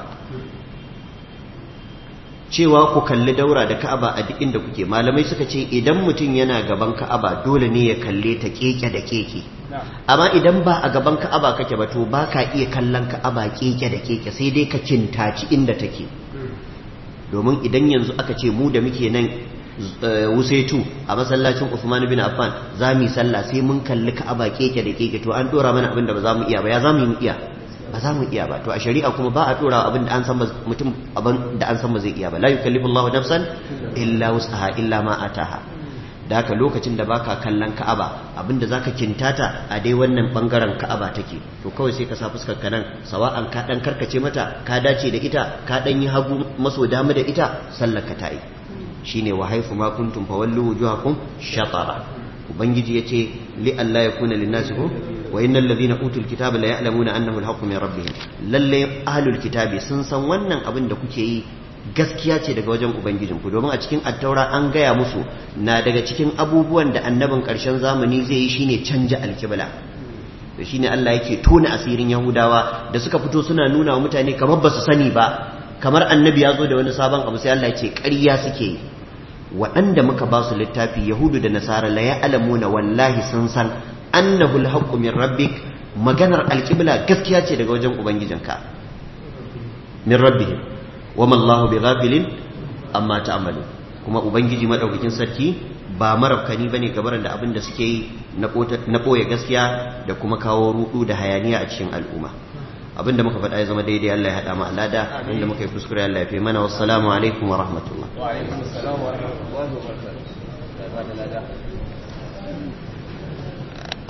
cewa ku kalli daura da Ka'aba a duk inda kuke, malamai suka ce idan mutum yana gaban Ka'aba dole ne ya kalle ta keke da keke, amma idan ba a gaban Ka'aba kake ba to baka iya kallon Ka'aba keke da keke, sai dai ka kintaci inda take. domin idan yanzu aka ce mu da muke nan Wusaitu a masallacin Uthman bin Affan za mu yi sallah sai mun kalli Ka'aba keke da keke, to an dora mana abin da ba za mu iya ba. ya za mu iya? ba za mu iya ba. to a shari'a kuma ba a dora abin da an san mutum abin da an san ba zai iya ba. la yukallifu Allahu nafsan illa wus'aha illa ma ataha. da haka lokacin da baka kallon Ka'aba, abinda zaka kintata a dai wannan bangaren Ka'aba take, to kawai sai ka sa fuskar ka nan, sawa'an ka dan karkace mata, ka dace da ita, ka dan yi hagu maso dama da ita, sallar ka tayi. shine wa haifu ma kuntum fawallu wujuhakum shatara. ubangiji yace li alla yakuna lin-nasi wa innal ladhina utul kitaba la ya'lamuna annahu al-haqqu min rabbihim. lalle ahlul kitabi sun san wannan abin da kuke yi gaskiya ce daga wajen ubangijinku, domin a cikin attaura an gaya musu na daga cikin abubuwan da annabin ƙarshen zamani zai yi shine canja alkibla. da shine Allah yake tona asirin Yahudawa da suka fito suna nuna wa mutane kamar ba su sani ba, kamar annabi ya zo da wani sabon abu, sai Allah ya ce ƙarya suke yi. waɗanda muka ba su littafi Yahudu da Nasara la ya'lamuna, wallahi sun san annahu al-haqqu min rabbik, maganar alkibla gaskiya ce daga wajen ubangijinka, min rabbihim wama Allahu bighafilin amma ta'malu. kuma ubangiji madaukakin sarki ba marafkani bane gabaran da abin da suke yi na boye gaskiya da kuma kawo rudu da hayaniya a cikin al'umma. abinda muka faɗa ya zama daidai Allah ya haɗa mu alada, abinda muka yi kuskure Allah ya fi mana. Wassalamu alaikum wa rahmatullah. wa alaikum assalam wa rahmatullahi wa barakatuh.